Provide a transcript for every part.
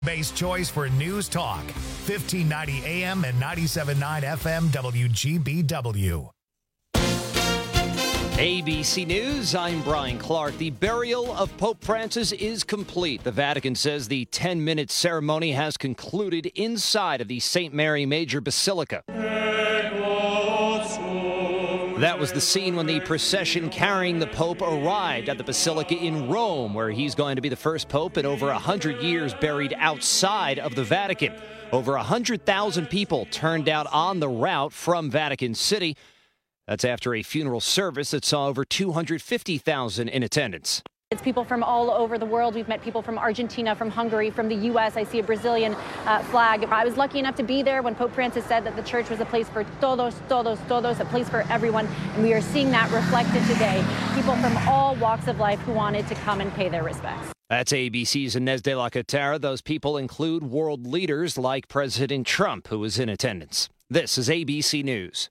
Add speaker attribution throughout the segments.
Speaker 1: Base choice for News Talk, 1590 AM and 97.9 FM WGBW.
Speaker 2: ABC News, I'm Brian Clark. The burial of Pope Francis is complete. The Vatican says the 10-minute ceremony has concluded inside of the St. Mary Major Basilica. That was the scene when the procession carrying the Pope arrived at the Basilica in Rome, where he's going to be the first Pope in over 100 years buried outside of the Vatican. Over 100,000 people turned out on the route from Vatican City. That's after a funeral service that saw over 250,000 in attendance.
Speaker 3: It's people from all over the world. We've met people from Argentina, from Hungary, from the U.S. I see a Brazilian flag. I was lucky enough to be there when Pope Francis said that the church was a place for todos, a place for everyone. And we are seeing that reflected today. People from all walks of life who wanted to come and pay their respects.
Speaker 2: That's ABC's Inez de la Catara. Those people include world leaders like President Trump, who was in attendance. This is ABC News.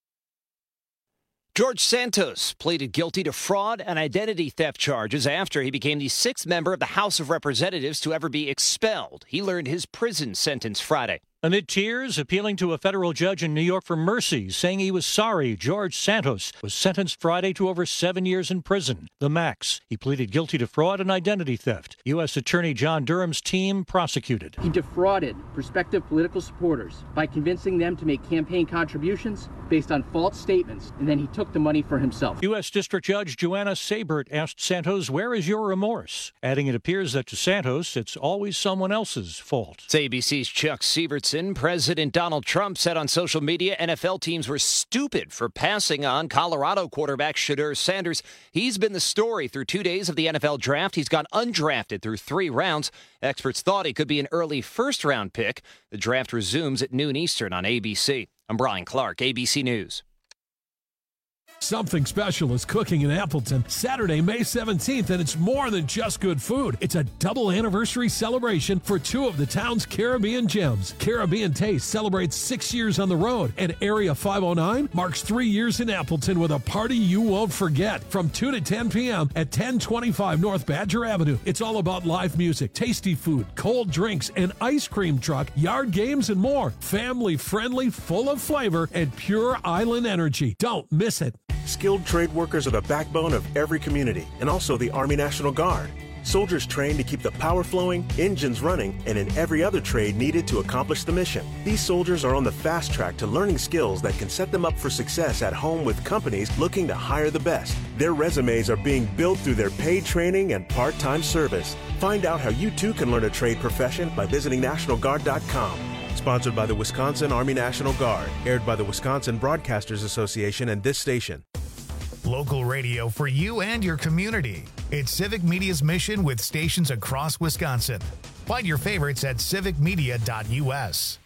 Speaker 2: George Santos pleaded guilty to fraud and identity theft charges after he became the sixth member of the House of Representatives to ever be expelled. He learned his prison sentence Friday.
Speaker 4: Amid tears, appealing to a federal judge in New York for mercy, saying he was sorry, George Santos was sentenced Friday to over 7 years in prison, the max. He pleaded guilty to fraud and identity theft. U.S. Attorney John Durham's team prosecuted.
Speaker 5: He defrauded prospective political supporters by convincing them to make campaign contributions based on false statements, and then he took the money for himself.
Speaker 4: U.S. District Judge Joanna Sabert asked Santos, "Where is your remorse?" Adding it appears that to Santos, it's always someone else's fault.
Speaker 2: It's ABC's Chuck Sievertson. President Donald Trump said on social media NFL teams were stupid for passing on Colorado quarterback Shedeur Sanders. He's been the story through 2 days of the NFL draft. He's gone undrafted through 3 rounds. Experts thought he could be an early first-round pick. The draft resumes at noon Eastern on ABC. I'm Brian Clark, ABC News.
Speaker 6: Something special is cooking in Appleton Saturday, May 17th, and it's more than just good food. It's a double anniversary celebration for 2 of the town's Caribbean gems. Caribbean Taste celebrates 6 years on the road, and Area 509 marks 3 years in Appleton with a party you won't forget from 2 to 10 p.m. at 1025 North Badger Avenue. It's all about live music, tasty food, cold drinks, an ice cream truck, yard games, and more. Family friendly, full of flavor, and pure island energy. Don't miss it.
Speaker 7: Skilled trade workers are the backbone of every community, and also the Army National Guard. Soldiers trained to keep the power flowing, engines running, and in every other trade needed to accomplish the mission. These soldiers are on the fast track to learning skills that can set them up for success at home with companies looking to hire the best. Their resumes are being built through their paid training and part-time service. Find out how you too can learn a trade profession by visiting NationalGuard.com. Sponsored by the Wisconsin Army National Guard. Aired by the Wisconsin Broadcasters Association and this station.
Speaker 1: Local radio for you and your community. It's Civic Media's mission with stations across Wisconsin. Find your favorites at civicmedia.us.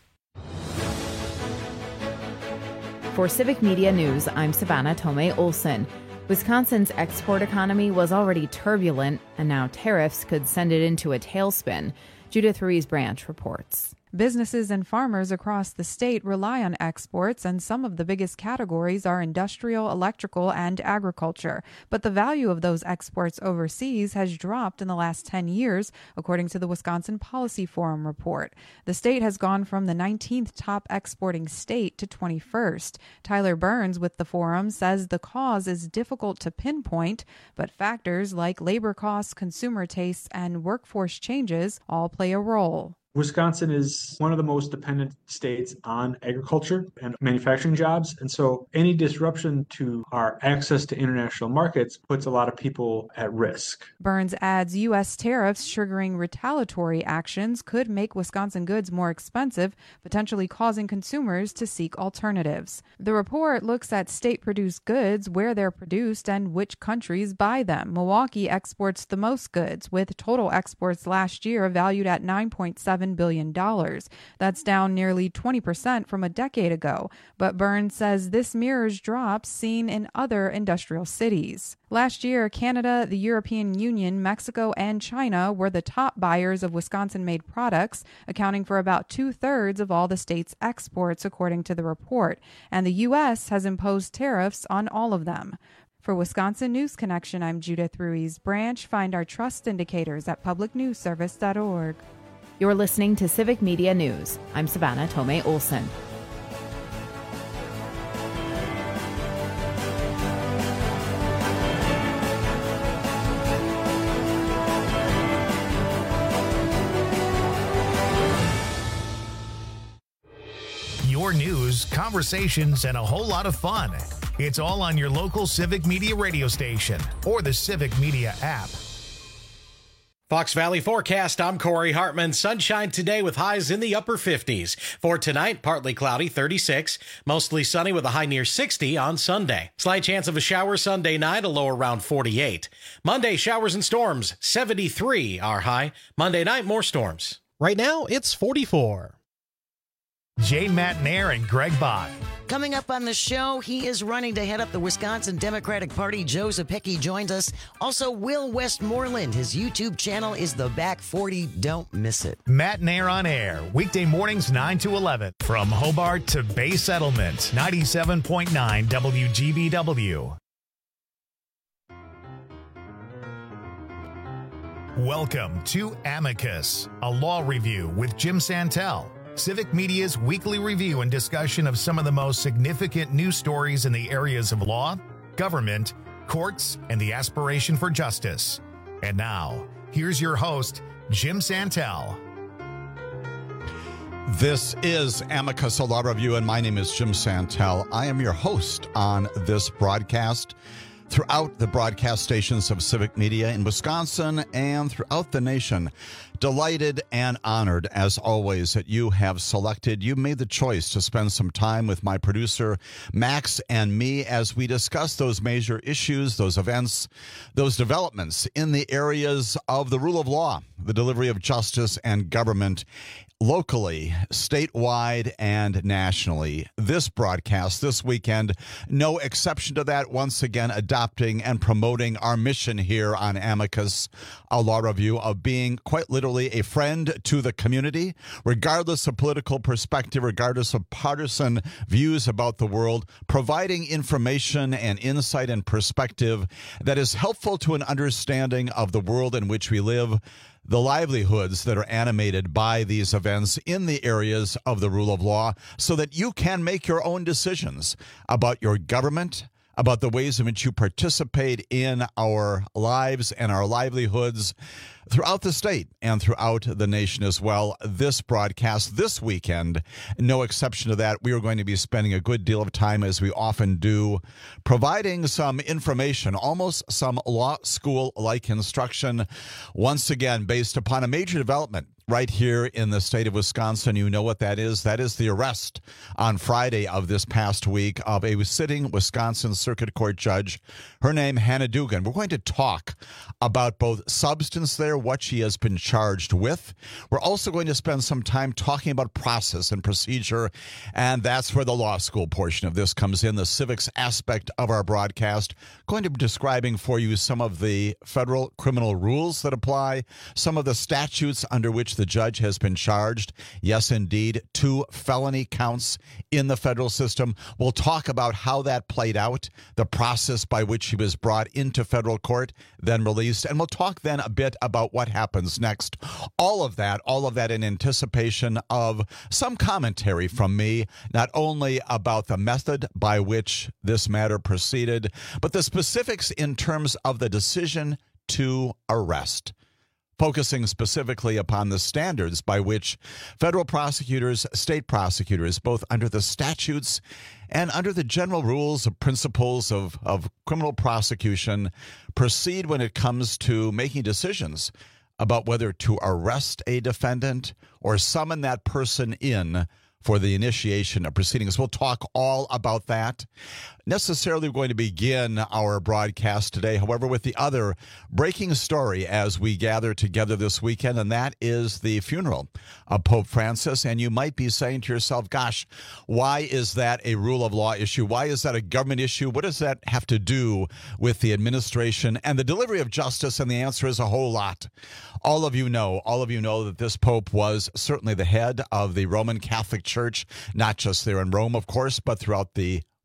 Speaker 8: For Civic Media News, I'm Savannah Tomei Olson. Wisconsin's export economy was already turbulent, and now tariffs could send it into a tailspin. Judith Ruiz-Branch reports.
Speaker 9: Businesses and farmers across the state rely on exports, and some of the biggest categories are industrial, electrical, and agriculture. But the value of those exports overseas has dropped in the last 10 years, according to the Wisconsin Policy Forum report. The state has gone from the 19th top exporting state to 21st. Tyler Burns with the forum says the cause is difficult to pinpoint, but factors like labor costs, consumer tastes, and workforce changes all play a role.
Speaker 10: Wisconsin is one of the most dependent states on agriculture and manufacturing jobs. And so any disruption to our access to international markets puts a lot of people at risk.
Speaker 9: Burns adds U.S. tariffs triggering retaliatory actions could make Wisconsin goods more expensive, potentially causing consumers to seek alternatives. The report looks at state-produced goods, where they're produced, and which countries buy them. Milwaukee exports the most goods, with total exports last year valued at $9.7 billion. That's down nearly 20% from a decade ago, but Burns says this mirrors drops seen in other industrial cities. Last year, Canada, the European Union, Mexico, and China were the top buyers of Wisconsin-made products, accounting for about 2/3 of all the state's exports, according to the report, and the U.S. has imposed tariffs on all of them. For Wisconsin News Connection, I'm Judith Ruiz-Branch. Find our trust indicators at publicnewsservice.org.
Speaker 8: You're listening to Civic Media News. I'm Savannah Tomei Olson.
Speaker 1: Your news, conversations, and a whole lot of fun. It's all on your local Civic Media radio station or the Civic Media app.
Speaker 11: Fox Valley forecast, I'm Corey Hartman. Sunshine today with highs in the upper 50s. For tonight, partly cloudy, 36. Mostly sunny with a high near 60 on Sunday. Slight chance of a shower Sunday night, a low around 48. Monday, showers and storms, 73 our high. Monday night, more storms. Right now, it's 44.
Speaker 1: Jane Matnair and Greg Bach.
Speaker 12: Coming up on the show, he is running to head up the Wisconsin Democratic Party. Joe Zepecki joins us. Also, Will Westmoreland. His YouTube channel is The Back 40. Don't miss it.
Speaker 1: Matnair on air, weekday mornings 9 to 11. From Hobart to Bay Settlement, 97.9 WGBW. Welcome to Amicus, a law review with Jim Santel. Civic Media's weekly review and discussion of some of the most significant news stories in the areas of law, government, courts, and the aspiration for justice. And now, here's your host, Jim Santel.
Speaker 13: This is Amicus, a law review, and my name is Jim Santel. I am your host on this broadcast. Throughout the broadcast stations of Civic Media in Wisconsin and throughout the nation. Delighted and honored, as always, that you have selected. You made the choice to spend some time with my producer, Max, and me as we discuss those major issues, those events, those developments in the areas of the rule of law, the delivery of justice and government locally, statewide, and nationally. This broadcast this weekend, no exception to that, once again adopting and promoting our mission here on Amicus, a law review, of being quite literally a friend to the community, regardless of political perspective, regardless of partisan views about the world, providing information and insight and perspective that is helpful to an understanding of the world in which we live, the livelihoods that are animated by these events in the areas of the rule of law, so that you can make your own decisions about your government, about the ways in which you participate in our lives and our livelihoods throughout the state and throughout the nation as well. This broadcast this weekend, no exception to that, we are going to be spending a good deal of time, as we often do, providing some information, almost some law school-like instruction, once again based upon a major development right here in the state of Wisconsin. You know what that is. That is the arrest on Friday of this past week of a sitting Wisconsin Circuit Court judge. Her name, Hannah Dugan. We're going to talk about both substance there, what she has been charged with. We're also going to spend some time talking about process and procedure, and that's where the law school portion of this comes in, the civics aspect of our broadcast. Going to be describing for you some of the federal criminal rules that apply, some of the statutes under which the judge has been charged. Yes, indeed, 2 felony counts in the federal system. We'll talk about how that played out, the process by which he was brought into federal court, then released, and we'll talk then a bit about what happens next. All of that in anticipation of some commentary from me, not only about the method by which this matter proceeded, but the specifics in terms of the decision to arrest, focusing specifically upon the standards by which federal prosecutors, state prosecutors, both under the statutes and under the general rules of principles of criminal prosecution, proceed when it comes to making decisions about whether to arrest a defendant or summon that person in for the initiation of proceedings. We'll talk all about that. Necessarily, we're going to begin our broadcast today, however, with the other breaking story as we gather together this weekend, and that is the funeral of Pope Francis. And you might be saying to yourself, gosh, why is that a rule of law issue? Why is that a government issue? What does that have to do with the administration and the delivery of justice? And the answer is a whole lot. All of you know that this Pope was certainly the head of the Roman Catholic Church, not just there in Rome, of course, but throughout the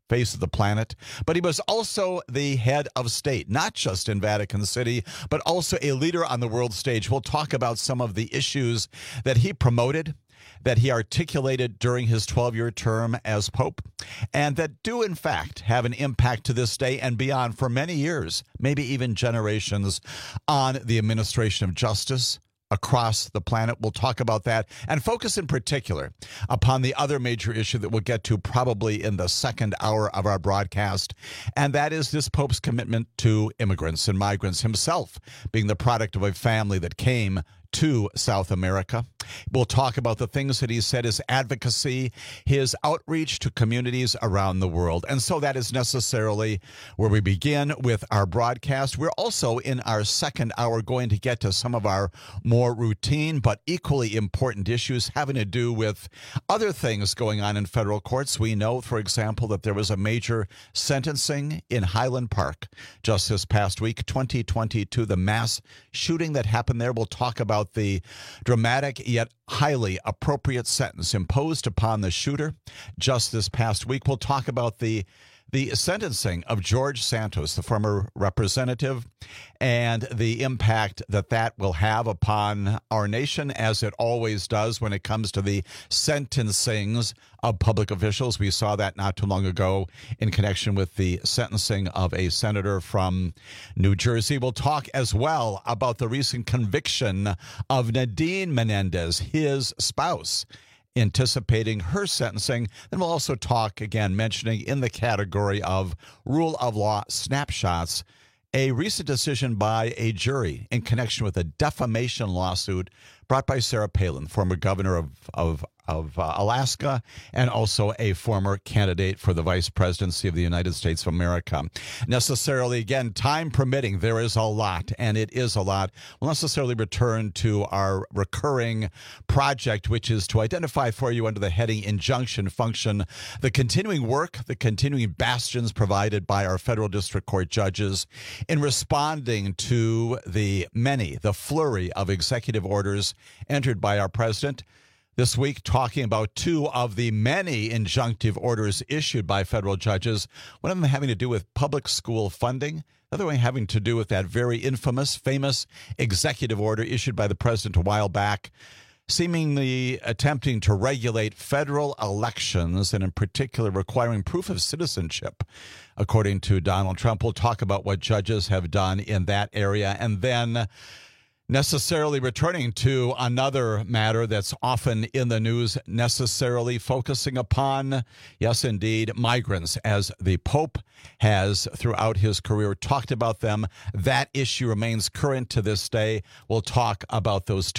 Speaker 13: face of the planet, but he was also the head of state, not just in Vatican City, but also a leader on the world stage. We'll talk about some of the issues that he promoted, that he articulated during his 12-year term as Pope, and that do, in fact, have an impact to this day and beyond for many years, maybe even generations, on the administration of justice across the planet. We'll talk about that and focus in particular upon the other major issue that we'll get to probably in the second hour of our broadcast, and that is this Pope's commitment to immigrants and migrants, himself being the product of a family that came to South America. We'll talk about the things that he said, his advocacy, his outreach to communities around the world. And so that is necessarily where we begin with our broadcast. We're also in our second hour going to get to some of our more routine but equally important issues having to do with other things going on in federal courts. We know, for example, that there was a major sentencing in Highland Park just this past week, 2022, the mass shooting that happened there. We'll talk about the dramatic yet highly appropriate sentence imposed upon the shooter just this past week. We'll talk about the sentencing of George Santos, the former representative, and the impact that that will have upon our nation, as it always does when it comes to the sentencings of public officials. We saw that not too long ago in connection with the sentencing of a senator from New Jersey. We'll talk as well about the recent conviction of Nadine Menendez, his spouse, anticipating her sentencing. Then we'll also talk, again, mentioning in the category of rule of law snapshots, a recent decision by a jury in connection with a defamation lawsuit brought by Sarah Palin, former governor of Alaska, and also a former candidate for the vice presidency of the United States of America. Necessarily, again, time permitting, there is a lot, and it is a lot. We'll necessarily return to our recurring project, which is to identify for you under the heading Injunction Function the continuing work, the continuing bastions provided by our federal district court judges in responding to the flurry of executive orders entered by our president. This week, talking about two of the many injunctive orders issued by federal judges, one of them having to do with public school funding, the other one having to do with that very famous executive order issued by the president a while back, seemingly attempting to regulate federal elections, and in particular requiring proof of citizenship, according to Donald Trump. We'll talk about what judges have done in that area, and then necessarily returning to another matter that's often in the news, necessarily focusing upon, yes, indeed, migrants, as the Pope has throughout his career talked about them. That issue remains current to this day. We'll talk about those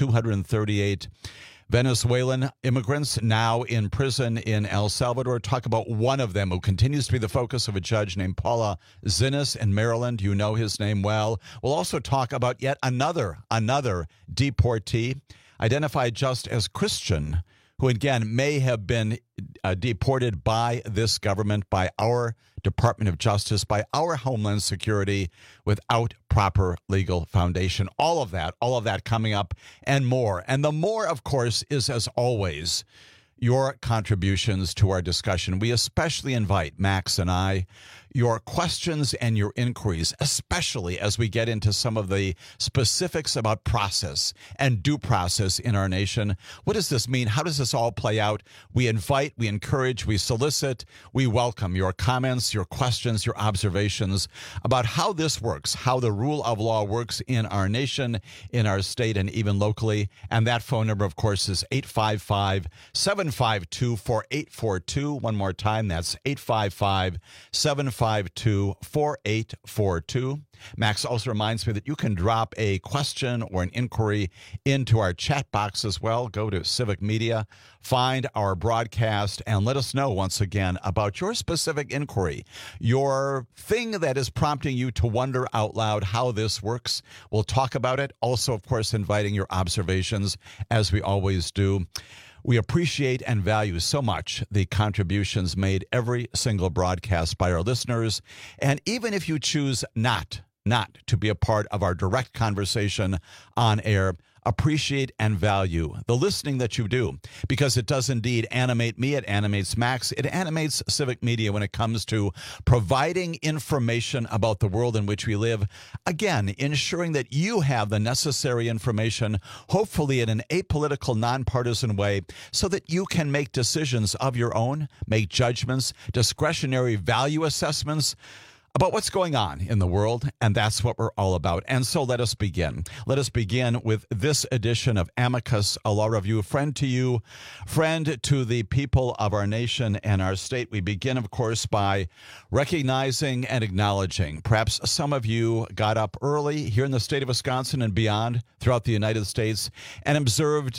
Speaker 13: 238 Venezuelan immigrants now in prison in El Salvador. Talk about one of them who continues to be the focus of a judge named Paula Zinnes in Maryland. You know his name well. We'll also talk about yet another deportee identified just as Christian, who again may have been deported by this government, by our Department of Justice, by our Homeland Security, without proper legal foundation. All of that coming up and more. And the more, of course, is, as always, your contributions to our discussion. We especially invite, Max and I, your questions and your inquiries, especially as we get into some of the specifics about process and due process in our nation. What does this mean? How does this all play out? We invite, we encourage, we solicit, we welcome your comments, your questions, your observations about how this works, how the rule of law works in our nation, in our state, and even locally. And that phone number, of course, is 855-752-4842. One more time, that's 855-752-4842. Max also reminds me that you can drop a question or an inquiry into our chat box as well. Go to Civic Media, find our broadcast, and let us know once again about your specific inquiry, your thing that is prompting you to wonder out loud how this works. We'll talk about it. Also, of course, inviting your observations, as we always do. We appreciate and value so much the contributions made every single broadcast by our listeners. And even if you choose not to be a part of our direct conversation on air, appreciate and value the listening that you do, because it does indeed animate me. It animates Max. It animates Civic Media when it comes to providing information about the world in which we live. Again, ensuring that you have the necessary information, hopefully in an apolitical, nonpartisan way, so that you can make decisions of your own, make judgments, discretionary value assessments about what's going on in the world, and that's what we're all about. And so let us begin. Let us begin with this edition of Amicus, a law review. Friend to you, friend to the people of our nation and our state. We begin, of course, by recognizing and acknowledging. Perhaps some of you got up early here in the state of Wisconsin and beyond throughout the United States and observed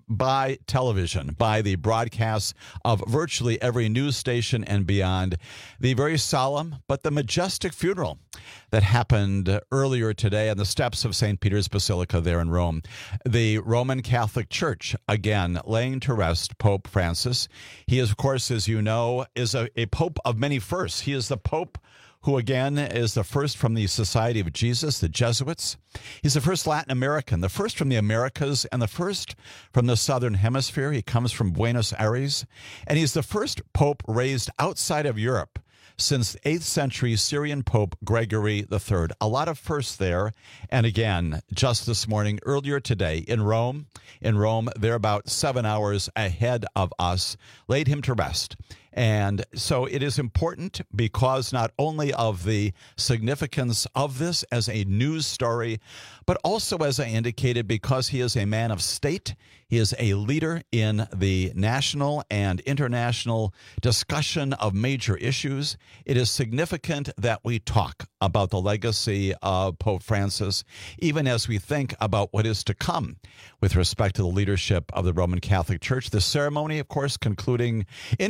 Speaker 13: by television, by the broadcasts of virtually every news station and beyond, the very solemn but the majestic funeral that happened earlier today on the steps of St. Peter's Basilica there in Rome. The Roman Catholic Church, again, laying to rest Pope Francis. He is, of course, as you know, is a pope of many firsts. He is the pope who, again, is the first from the Society of Jesus, the Jesuits. He's the first Latin American, the first from the Americas, and the first from the Southern Hemisphere. He comes from Buenos Aires, and he's the first pope raised outside of Europe since 8th century Syrian Pope Gregory III. A lot of firsts there. And again, just this morning, earlier today in Rome, they're about 7 hours ahead of us, laid him to rest. And so it is important because not only of the significance of this as a news story, but also, as I indicated, because he is a man of state. He is a leader in the national and international discussion of major issues. It is significant that we talk about the legacy of Pope Francis, even as we think about what is to come with respect to the leadership of the Roman Catholic Church. The ceremony, of course, including,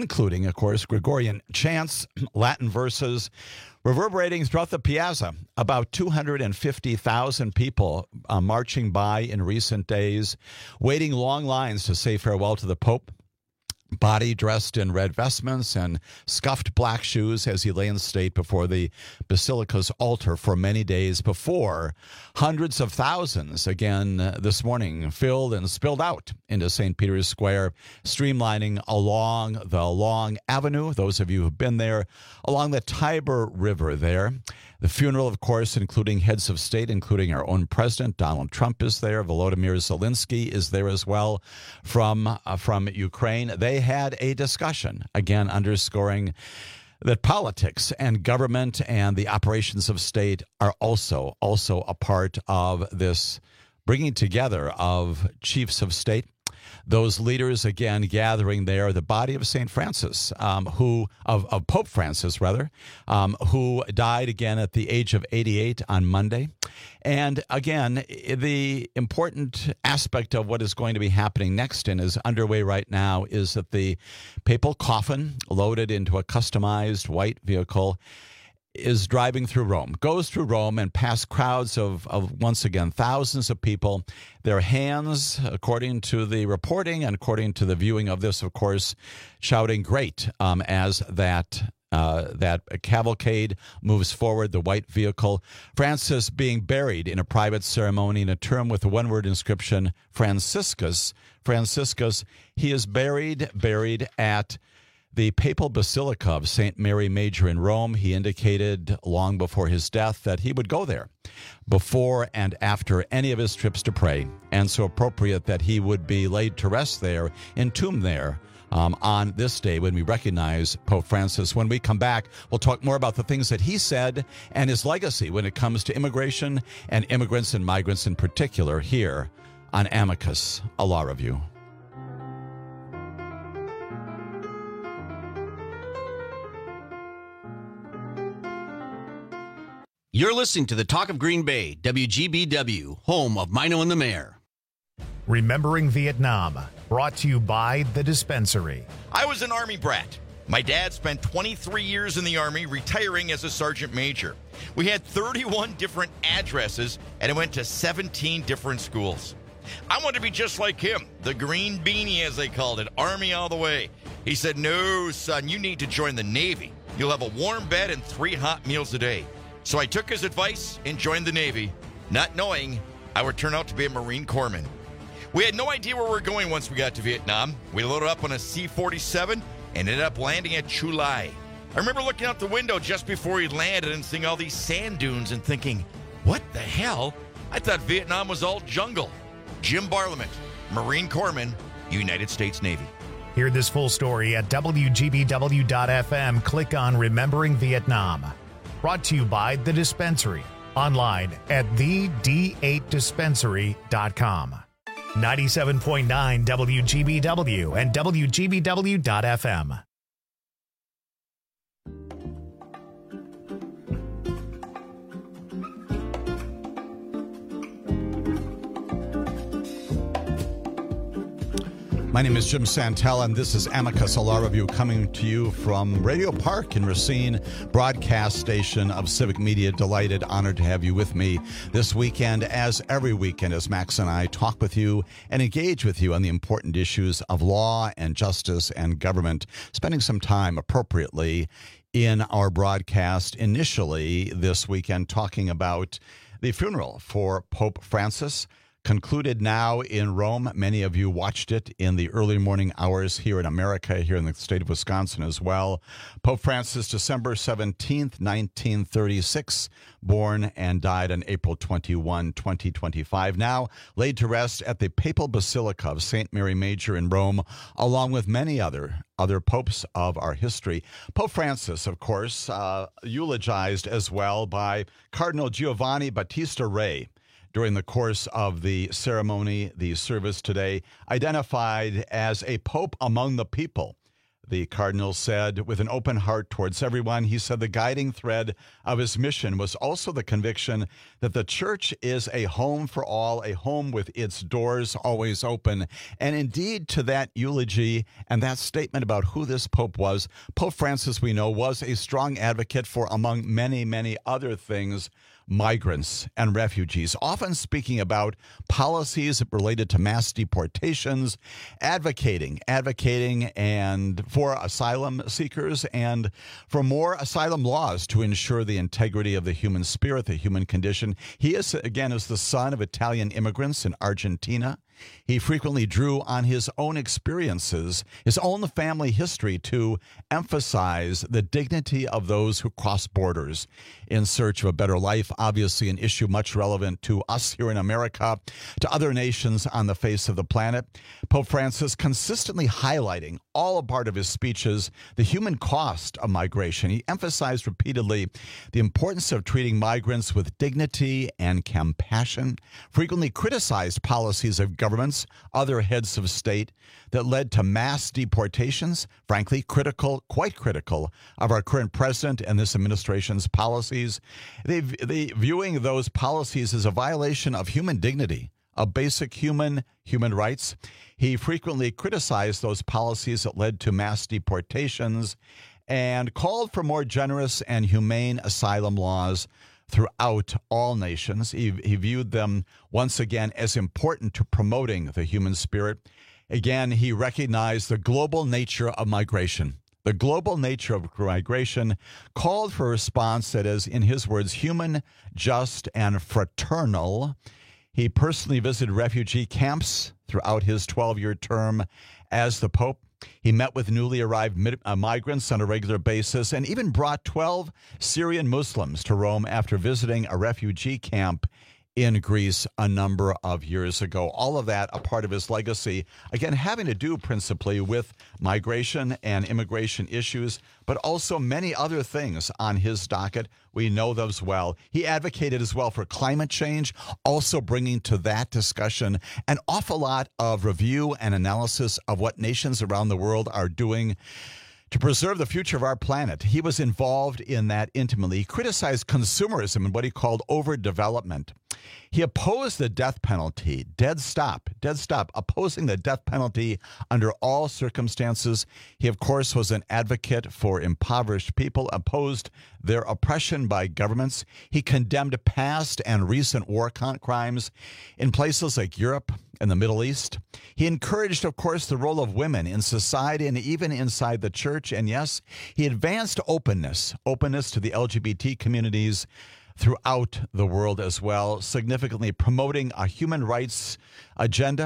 Speaker 13: of course, Gregorian chants, Latin verses, reverberating throughout the piazza. About 250,000 people marching by in recent days, waiting long lines to say farewell to the Pope. Body dressed in red vestments and scuffed black shoes as he lay in state before the Basilica's altar for many days before hundreds of thousands, again this morning, filled and spilled out into St. Peter's Square, streamlining along the long avenue, those of you who have been there, along the Tiber River there. The funeral, of course, including heads of state, including our own president, Donald Trump is there. Volodymyr Zelensky is there as well from Ukraine. They had a discussion, again, underscoring that politics and government and the operations of state are also a part of this bringing together of chiefs of state. Those leaders, again, gathering there, the body of St. Francis, of Pope Francis, rather, who died again at the age of 88 on Monday. And again, the important aspect of what is going to be happening next and is underway right now is that the papal coffin, loaded into a customized white vehicle, is driving through Rome, goes through Rome and past crowds of once again, thousands of people. Their hands, according to the reporting and according to the viewing of this, of course, shouting great as that cavalcade moves forward, the white vehicle. Francis being buried in a private ceremony in a tomb with the one-word inscription, Franciscus. Franciscus, he is buried at the Papal Basilica of St. Mary Major in Rome. He indicated long before his death that he would go there before and after any of his trips to pray, and so appropriate that he would be laid to rest there, entombed there, on this day when we recognize Pope Francis. When we come back, we'll talk more about the things that he said and his legacy when it comes to immigration and immigrants and migrants in particular here on Amicus, a law review.
Speaker 14: You're listening to the Talk of Green Bay, WGBW, home of Mino and the Mayor.
Speaker 1: Remembering Vietnam, brought to you by The Dispensary.
Speaker 15: I was an Army brat. My dad spent 23 years in the Army, retiring as a sergeant major. We had 31 different addresses, and I went to 17 different schools. I wanted to be just like him, the green beanie, as they called it, Army all the way. He said, "No, son, you need to join the Navy. You'll have a warm bed and 3 hot meals a day." So I took his advice and joined the Navy, not knowing I would turn out to be a Marine Corpsman. We had no idea where we were going once we got to Vietnam. We loaded up on a C-47 and ended up landing at Chu Lai. I remember looking out the window just before we landed and seeing all these sand dunes and thinking, what the hell? I thought Vietnam was all jungle. Jim Barlament, Marine Corpsman, United States Navy.
Speaker 1: Hear this full story at WGBW.FM. Click on Remembering Vietnam. Brought to you by The Dispensary. Online at the8dispensary.com. 97.9 WGBW and WGBW.FM.
Speaker 13: My name is Jim Santel, and this is Amicus, a law review coming to you from Radio Park in Racine, broadcast station of Civic Media. Delighted, honored to have you with me this weekend, as every weekend, as Max and I talk with you and engage with you on the important issues of law and justice and government, spending some time appropriately in our broadcast initially this weekend talking about the funeral for Pope Francis. Concluded now in Rome. Many of you watched it in the early morning hours here in America, here in the state of Wisconsin as well. Pope Francis, December 17th, 1936, born and died on April 21, 2025. Now laid to rest at the Papal Basilica of St. Mary Major in Rome, along with many other popes of our history. Pope Francis, of course, eulogized as well by Cardinal Giovanni Battista Re. During the course of the ceremony, the service today, identified as a pope among the people. The cardinal said, with an open heart towards everyone, he said the guiding thread of his mission was also the conviction that the church is a home for all, a home with its doors always open. And indeed, to that eulogy and that statement about who this pope was, Pope Francis, we know, was a strong advocate for, among many, many other things, migrants and refugees, often speaking about policies related to mass deportations, advocating and for asylum seekers and for more asylum laws to ensure the integrity of the human spirit, the human condition. He is the son of Italian immigrants in Argentina. He frequently drew on his own experiences, his own family history, to emphasize the dignity of those who cross borders in search of a better life. Obviously, an issue much relevant to us here in America, to other nations on the face of the planet. Pope Francis consistently highlighting all a part of his speeches the human cost of migration. He emphasized repeatedly the importance of treating migrants with dignity and compassion, frequently criticized policies of governments, other heads of state that led to mass deportations, frankly, quite critical of our current president and this administration's policies. They viewing those policies as a violation of human dignity, of basic human rights. He frequently criticized those policies that led to mass deportations and called for more generous and humane asylum laws throughout all nations. He viewed them once again as important to promoting the human spirit. Again, he recognized the global nature of migration. The global nature of migration called for a response that is, in his words, human, just, and fraternal. He personally visited refugee camps throughout his 12-year term as the Pope. He met with newly arrived migrants on a regular basis and even brought 12 Syrian Muslims to Rome after visiting a refugee camp in Greece a number of years ago. All of that a part of his legacy, again, having to do principally with migration and immigration issues, but also many other things on his docket. We know those well. He advocated as well for climate change, also bringing to that discussion an awful lot of review and analysis of what nations around the world are doing to preserve the future of our planet. He was involved in that intimately. He criticized consumerism and what he called overdevelopment. He opposed the death penalty, dead stop, opposing the death penalty under all circumstances. He, of course, was an advocate for impoverished people, opposed their oppression by governments. He condemned past and recent war crimes in places like Europe and the Middle East. He encouraged, of course, the role of women in society and even inside the church. And yes, he advanced openness to the LGBT communities throughout the world as well, significantly promoting a human rights agenda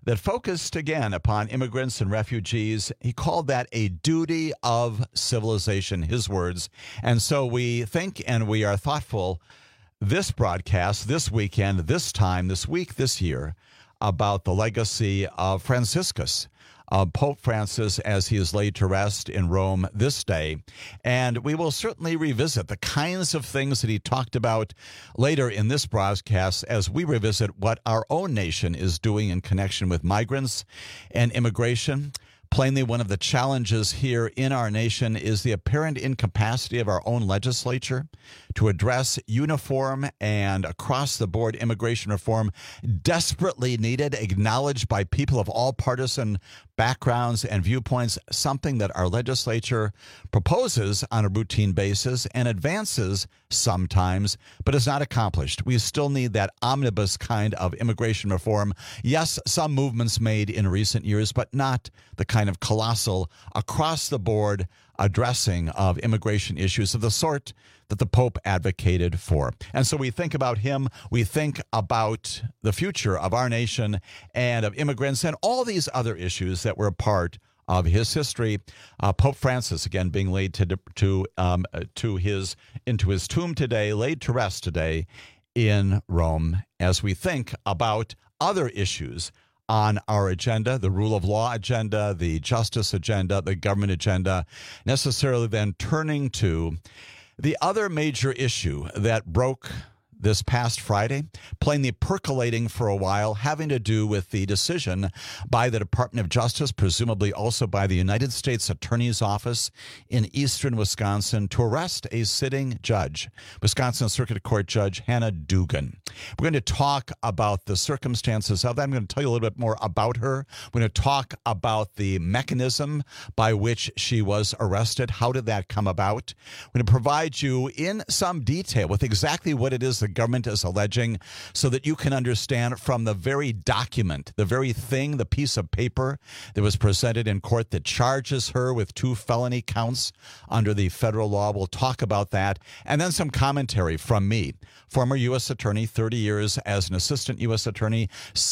Speaker 13: that focused again upon immigrants and refugees. He called that a duty of civilization, his words. And so we think and we are thoughtful this broadcast, this weekend, this time, this week, this year, about the legacy of Franciscus, Pope Francis, as he is laid to rest in Rome this day. And we will certainly revisit the kinds of things that he talked about later in this broadcast as we revisit what our own nation is doing in connection with migrants and immigration. Plainly, one of the challenges here in our nation is the apparent incapacity of our own legislature to address uniform and across-the-board immigration reform desperately needed, acknowledged by people of all partisan backgrounds and viewpoints, something that our legislature proposes on a routine basis and advances sometimes, but is not accomplished. We still need that omnibus kind of immigration reform. Yes, some movements made in recent years, but not the kind of colossal, across-the-board addressing of immigration issues of the sort that the Pope advocated for. And so we think about him, we think about the future of our nation and of immigrants and all these other issues that were a part of his history. Pope Francis, again, being laid into his tomb today, laid to rest today in Rome, as we think about other issues on our agenda, the rule of law agenda, the justice agenda, the government agenda, necessarily then turning to the other major issue that broke this past Friday, plainly percolating for a while, having to do with the decision by the Department of Justice, presumably also by the United States Attorney's Office in eastern Wisconsin, to arrest a sitting judge, Wisconsin Circuit Court Judge Hannah Dugan. We're going to talk about the circumstances of that. I'm going to tell you a little bit more about her. We're going to talk about the mechanism by which she was arrested. How did that come about? We're going to provide you in some detail with exactly what it is the government is alleging so that you can understand from the very document, the very thing, the piece of paper that was presented in court that charges her with 2 felony counts under the federal law. We'll talk about that. And then some commentary from me, former U.S. attorney, 30 years as an assistant U.S. attorney,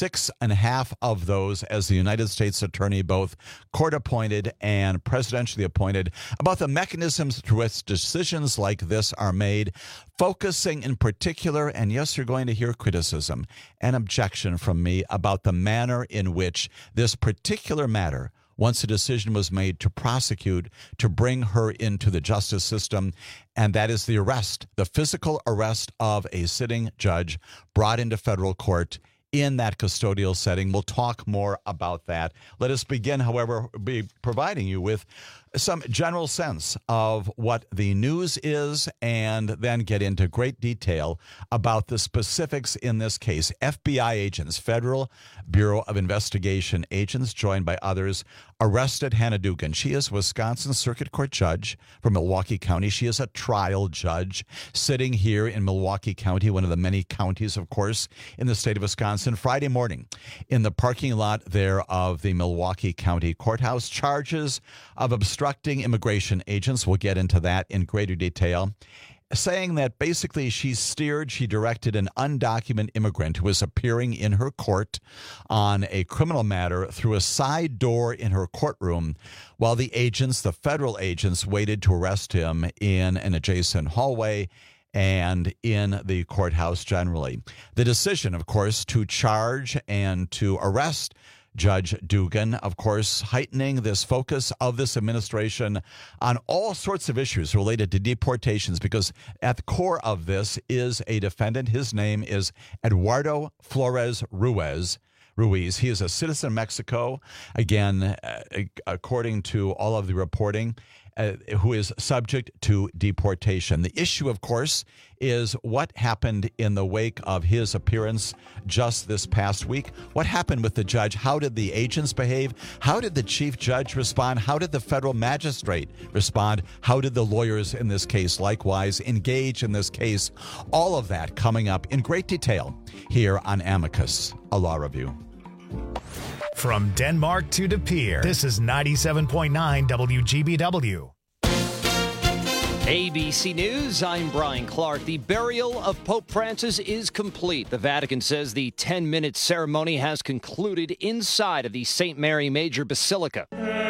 Speaker 13: 6.5 of those as the United States attorney, both court-appointed and presidentially appointed, about the mechanisms through which decisions like this are made, focusing in particular, and yes, you're going to hear criticism and objection from me about the manner in which this particular matter, once a decision was made to prosecute, to bring her into the justice system, and that is the arrest, the physical arrest of a sitting judge brought into federal court in that custodial setting. We'll talk more about that. Let us begin, however, be providing you with some general sense of what the news is and then get into great detail about the specifics in this case. FBI agents, Federal Bureau of Investigation agents, joined by others, arrested Hannah Dugan. She is Wisconsin Circuit Court Judge for Milwaukee County. She is a trial judge sitting here in Milwaukee County, one of the many counties, of course, in the state of Wisconsin. Friday morning in the parking lot there of the Milwaukee County Courthouse, charges of obstructing immigration agents. We'll get into that in greater detail. Saying that basically she directed an undocumented immigrant who was appearing in her court on a criminal matter through a side door in her courtroom while the agents, the federal agents, waited to arrest him in an adjacent hallway and in the courthouse generally. The decision, of course, to charge and to arrest Judge Dugan, of course, heightening this focus of this administration on all sorts of issues related to deportations, because at the core of this is a defendant. His name is Eduardo Flores Ruiz. He is a citizen of Mexico, again, according to all of the reporting, who is subject to deportation. The issue, of course, is what happened in the wake of his appearance just this past week. What happened with the judge? How did the agents behave? How did the chief judge respond? How did the federal magistrate respond? How did the lawyers in this case likewise engage in this case? All of that coming up in great detail here on Amicus, a law review.
Speaker 1: From Denmark to De Pere, this is 97.9 WGBW.
Speaker 2: ABC News, I'm Brian Clark. The burial of Pope Francis is complete. The Vatican says the 10-minute ceremony has concluded inside of the St. Mary Major Basilica.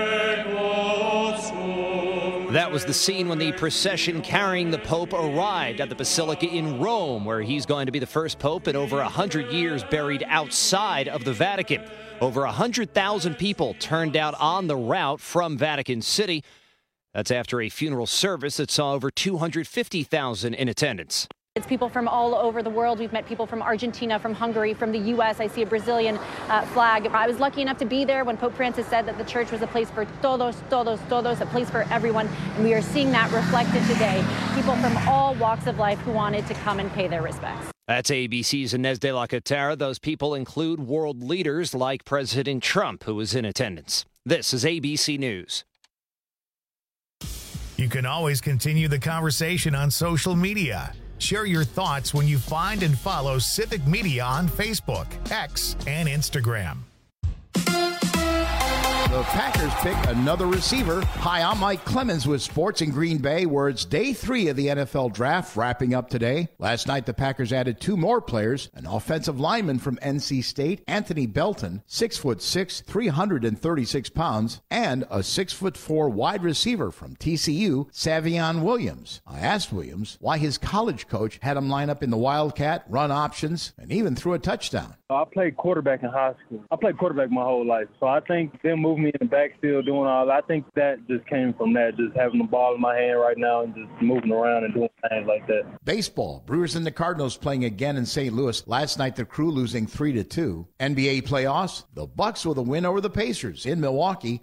Speaker 2: That was the scene when the procession carrying the Pope arrived at the Basilica in Rome, where he's going to be the first Pope in over 100 years buried outside of the Vatican. Over 100,000 people turned out on the route from Vatican City. That's after a funeral service that saw over 250,000 in attendance.
Speaker 3: It's people from all over the world. We've met people from Argentina, from Hungary, from the U.S. I see a Brazilian flag. I was lucky enough to be there when Pope Francis said that the church was a place for todos, todos, todos, a place for everyone. And we are seeing that reflected today. People from all walks of life who wanted to come and pay their respects.
Speaker 2: That's ABC's Inez de la Catara. Those people include world leaders like President Trump, who was in attendance. This is ABC News.
Speaker 1: You can always continue the conversation on social media. Share your thoughts when you find and follow Civic Media on Facebook, X, and Instagram.
Speaker 16: The Packers pick another receiver. Hi, I'm Mike Clemens with Sports in Green Bay, where it's day 3 of the NFL Draft wrapping up today. Last night, the Packers added 2 more players, an offensive lineman from NC State, Anthony Belton, 6'6", 336 pounds, and a 6'4" wide receiver from TCU, Savion Williams. I asked Williams why his college coach had him line up in the Wildcat, run options, and even threw a touchdown.
Speaker 17: I played quarterback in high school. I played quarterback my whole life. So I think them moving me in the backfield, doing all that, I think that just came from that, just having the ball in my hand right now and just moving around and doing things like that.
Speaker 16: Baseball, Brewers and the Cardinals playing again in St. Louis. Last night, the Crew losing 3-2. NBA playoffs, the Bucks with a win over the Pacers in Milwaukee,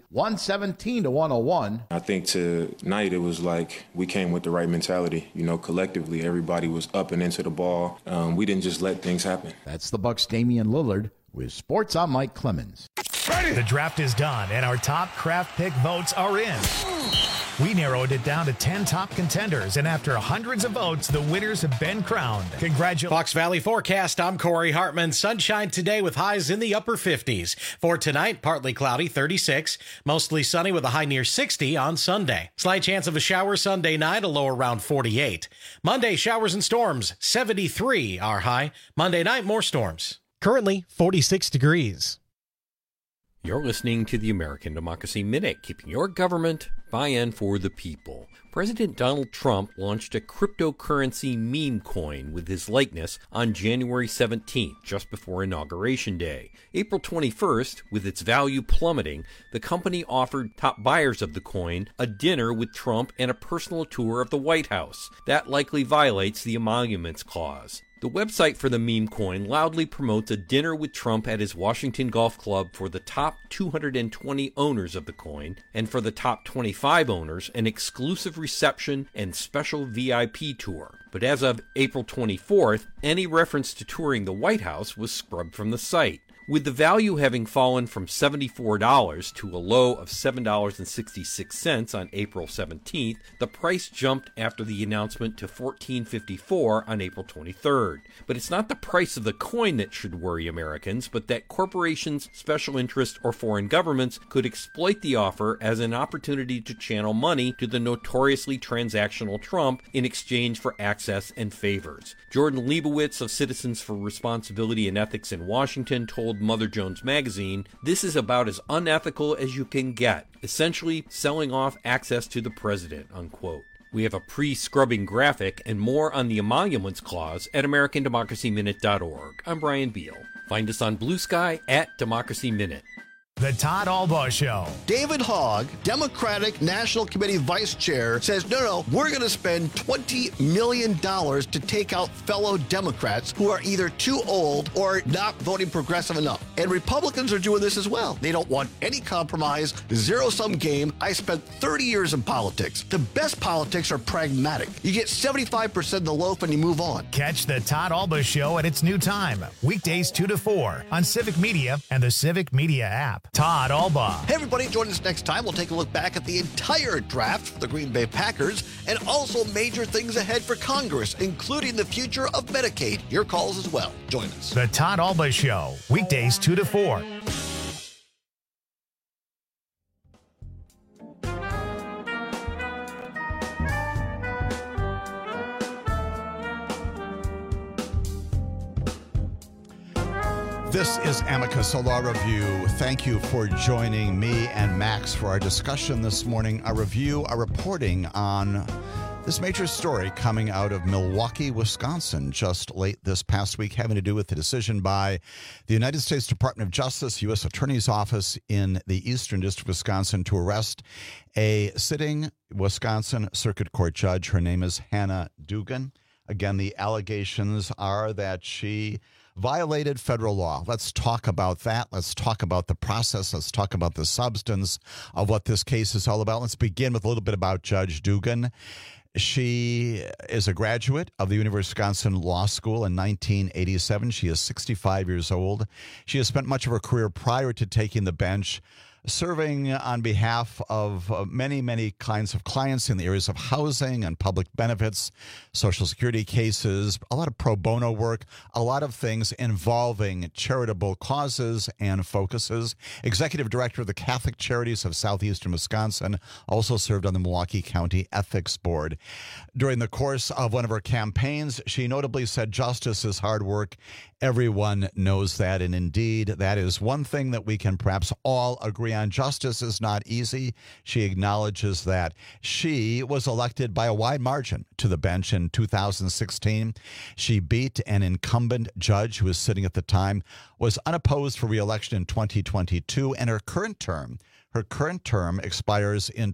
Speaker 16: 117-101.
Speaker 18: I think tonight it was like we came with the right mentality. You know, collectively, everybody was up and into the ball. We didn't just let things happen.
Speaker 16: That's the Bucks' Damian Lillard. With Sports, I'm Mike Clemens.
Speaker 1: The draft is done, and our top craft pick votes are in. We narrowed it down to 10 top contenders, and after hundreds of votes, the winners have been crowned. Congratulations.
Speaker 11: Fox Valley forecast, I'm Corey Hartman. Sunshine today with highs in the upper 50s. For tonight, partly cloudy, 36. Mostly sunny with a high near 60 on Sunday. Slight chance of a shower Sunday night, a low around 48. Monday, showers and storms, 73 our high. Monday night, more storms.
Speaker 19: Currently 46 degrees.
Speaker 20: You're listening to the American Democracy Minute, keeping your government by and for the people. President Donald Trump launched a cryptocurrency meme coin with his likeness on January 17th, just before Inauguration Day. April 21st, with its value plummeting, the company offered top buyers of the coin a dinner with Trump and a personal tour of the White House. That likely violates the Emoluments Clause. The website for the meme coin loudly promotes a dinner with Trump at his Washington Golf Club for the top 220 owners of the coin, and for the top 25 owners, an exclusive reception and special VIP tour. But as of April 24th, any reference to touring the White House was scrubbed from the site. With the value having fallen from $74 to a low of $7.66 on April 17th, the price jumped after the announcement to $14.54 on April 23rd. But it's not the price of the coin that should worry Americans, but that corporations, special interests, or foreign governments could exploit the offer as an opportunity to channel money to the notoriously transactional Trump in exchange for access and favors. Jordan Leibowitz of Citizens for Responsibility and Ethics in Washington told Mother Jones Magazine, "This is about as unethical as you can get, essentially selling off access to the president," unquote. We have a pre-scrubbing graphic and more on the Emoluments Clause at AmericanDemocracyMinute.org. I'm Brian Beal. Find us on Blue Sky at Democracy Minute.
Speaker 1: The Todd Albaugh Show.
Speaker 21: David Hogg, Democratic National Committee Vice Chair, says, no, we're going to spend $20 million to take out fellow Democrats who are either too old or not voting progressive enough. And Republicans are doing this as well. They don't want any compromise, zero-sum game. I spent 30 years in politics. The best politics are pragmatic. You get 75% of the loaf and you move on.
Speaker 1: Catch the Todd Albaugh Show at its new time, weekdays 2 to 4 on Civic Media and the Civic Media app. Todd Albaugh.
Speaker 21: Hey, everybody, join us next time. We'll take a look back at the entire draft for the Green Bay Packers and also major things ahead for Congress, including the future of Medicaid. Your calls as well. Join us.
Speaker 1: The Todd Albaugh Show, weekdays 2 to 4.
Speaker 13: This is Amicus, a law review. Thank you for joining me and Max for our discussion this morning. A reporting on this major story coming out of Milwaukee, Wisconsin, just late this past week, having to do with the decision by the United States Department of Justice, U.S. Attorney's Office in the Eastern District of Wisconsin to arrest a sitting Wisconsin Circuit Court judge. Her name is Hannah Dugan. Again, the allegations are that she violated federal law. Let's talk about that. Let's talk about the process. Let's talk about the substance of what this case is all about. Let's begin with a little bit about Judge Dugan. She is a graduate of the University of Wisconsin Law School in 1987. She is 65 years old. She has spent much of her career prior to taking the bench serving on behalf of many, many kinds of clients in the areas of housing and public benefits, Social Security cases, a lot of pro bono work, a lot of things involving charitable causes and focuses. Executive Director of the Catholic Charities of Southeastern Wisconsin, also served on the Milwaukee County Ethics Board. During the course of one of her campaigns, she notably said, "Justice is hard work. Everyone knows that." And indeed, that is one thing that we can perhaps all agree on. Justice is not easy. She acknowledges that. She was elected by a wide margin to the bench in 2016. She beat an incumbent judge who was sitting at the time, was unopposed for re-election in 2022, and her current term expires in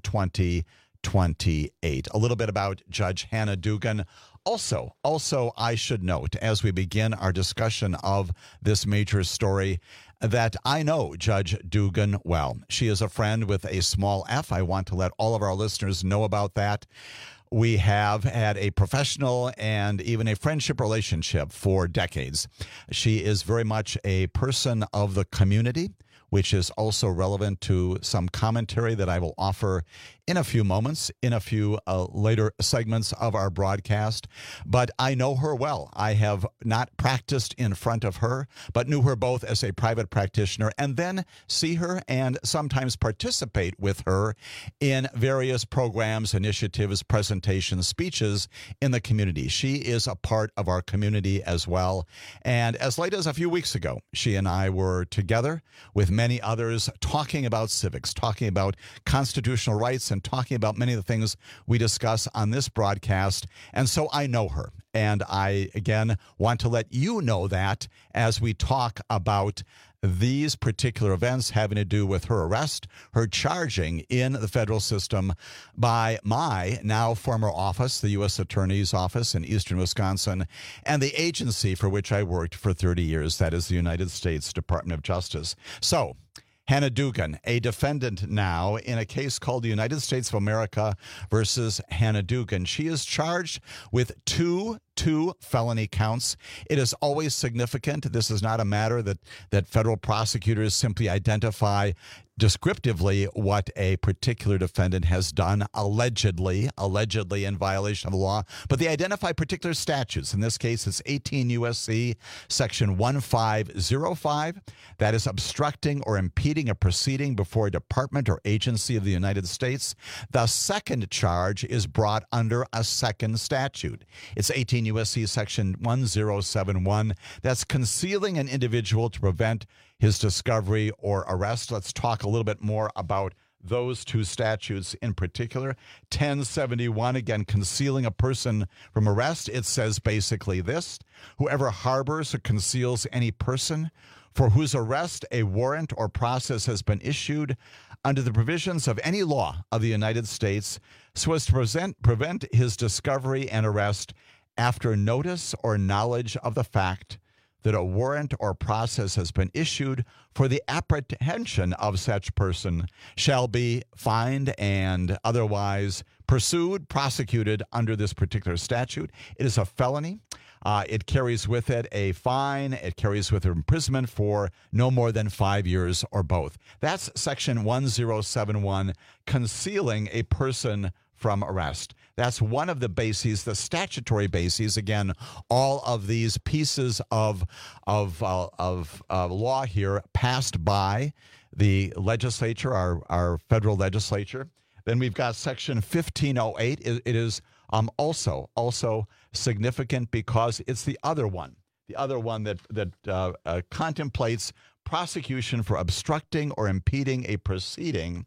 Speaker 13: 2028. A little bit about Judge Hannah Dugan. Also, I should note, as we begin our discussion of this major story, that I know Judge Dugan well. She is a friend with a small f. I want to let all of our listeners know about that. We have had a professional and even a friendship relationship for decades. She is very much a person of the community, which is also relevant to some commentary that I will offer in a few moments, in a few later segments of our broadcast. But I know her well. I have not practiced in front of her, but knew her both as a private practitioner and then see her and sometimes participate with her in various programs, initiatives, presentations, speeches in the community. She is a part of our community as well. And as late as a few weeks ago, she and I were together with many others talking about civics, talking about constitutional rights, and talking about many of the things we discuss on this broadcast. And so I know her. And I, again, want to let you know that as we talk about these particular events having to do with her arrest, her charging in the federal system by my now former office, the U.S. Attorney's Office in Eastern Wisconsin, and the agency for which I worked for 30 years, that is the United States Department of Justice. So, Hannah Dugan, a defendant now in a case called the United States of America versus Hannah Dugan. She is charged with two felony counts. It is always significant. This is not a matter that federal prosecutors simply identify descriptively what a particular defendant has done, allegedly in violation of the law, but they identify particular statutes. In this case, it's 18 U.S.C. Section 1505. That is obstructing or impeding a proceeding before a department or agency of the United States. The second charge is brought under a second statute. It's 18 U.S.C. Section 1071. That's concealing an individual to prevent his discovery or arrest. Let's talk a little bit more about those two statutes in particular. 1071, again, concealing a person from arrest. It says basically this: whoever harbors or conceals any person for whose arrest a warrant or process has been issued under the provisions of any law of the United States so as to prevent his discovery and arrest after notice or knowledge of the fact that a warrant or process has been issued for the apprehension of such person shall be fined and otherwise pursued, prosecuted under this particular statute. It is a felony. It carries with it a fine. It carries with it imprisonment for no more than 5 years or both. That's Section 1071, concealing a person from arrest. That's one of the bases, the statutory bases. Again, all of these pieces of law here passed by the legislature, our federal legislature. Then we've got Section 1508. It is also significant because it's the other one the other one that contemplates prosecution for obstructing or impeding a proceeding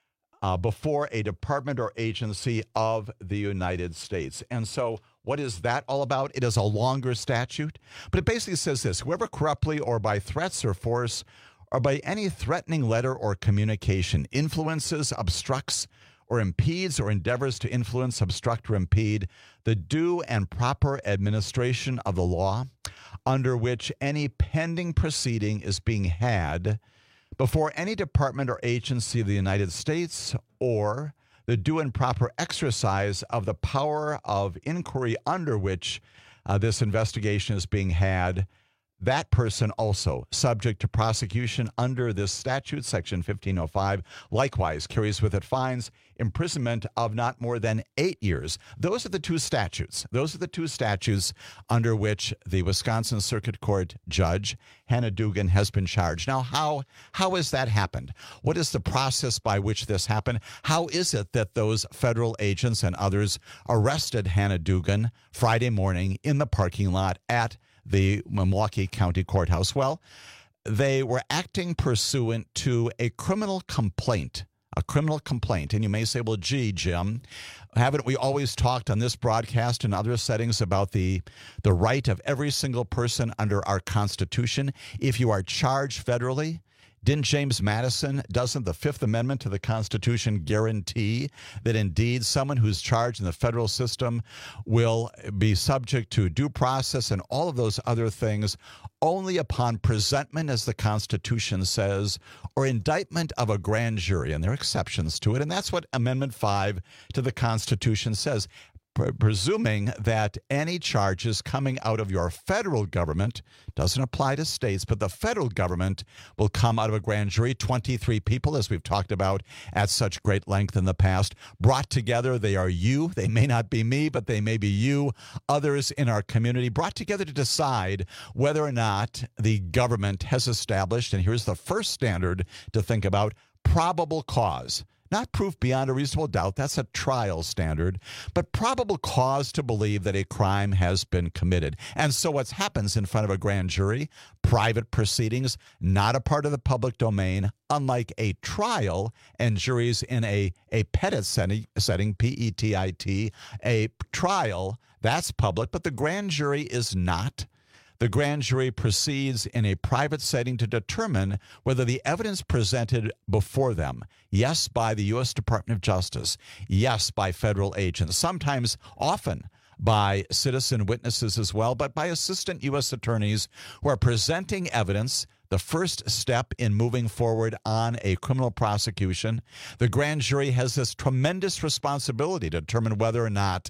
Speaker 13: before a department or agency of the United States. And so what is that all about? It is a longer statute, but it basically says this: whoever corruptly or by threats or force or by any threatening letter or communication influences, obstructs, or impedes or endeavors to influence, obstruct, or impede the due and proper administration of the law under which any pending proceeding is being had before any department or agency of the United States, or the due and proper exercise of the power of inquiry under which this investigation is being had, that person also subject to prosecution under this statute, Section 1505, likewise carries with it fines, imprisonment of not more than 8 years. Those are the two statutes. Those are the two statutes under which the Wisconsin Circuit Court Judge Hannah Dugan has been charged. Now, how has that happened? What is the process by which this happened? How is it that those federal agents and others arrested Hannah Dugan Friday morning in the parking lot at the Milwaukee County Courthouse? Well, they were acting pursuant to a criminal complaint. And you may say, well, gee, Jim, haven't we always talked on this broadcast and other settings about the right of every single person under our Constitution if you are charged federally? Didn't James Madison, doesn't the Fifth Amendment to the Constitution guarantee that indeed someone who's charged in the federal system will be subject to due process and all of those other things only upon presentment, as the Constitution says, or indictment of a grand jury? And there are exceptions to it. And that's what Amendment 5 to the Constitution says. Presuming that any charges coming out of your federal government, doesn't apply to states, but the federal government will come out of a grand jury. 23 people, as we've talked about at such great length in the past, brought together. They are you. They may not be me, but they may be you, others in our community, brought together to decide whether or not the government has established, and here's the first standard to think about, probable cause. Not proof beyond a reasonable doubt, that's a trial standard, but probable cause to believe that a crime has been committed. And so what happens in front of a grand jury, private proceedings, not a part of the public domain, unlike a trial and juries in a petit setting, P-E-T-I-T, a trial, that's public, but the grand jury is not. The grand jury proceeds in a private setting to determine whether the evidence presented before them, yes, by the U.S. Department of Justice, yes, by federal agents, sometimes, often by citizen witnesses as well, but by assistant U.S. attorneys who are presenting evidence, the first step in moving forward on a criminal prosecution. The grand jury has this tremendous responsibility to determine whether or not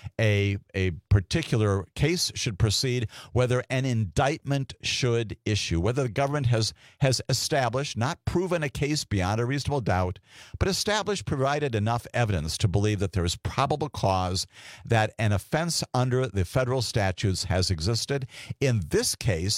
Speaker 13: a particular case should proceed, whether an indictment should issue, whether the government has established, not proven a case beyond a reasonable doubt, but established, provided enough evidence to believe that there is probable cause that an offense under the federal statutes has existed. In this case,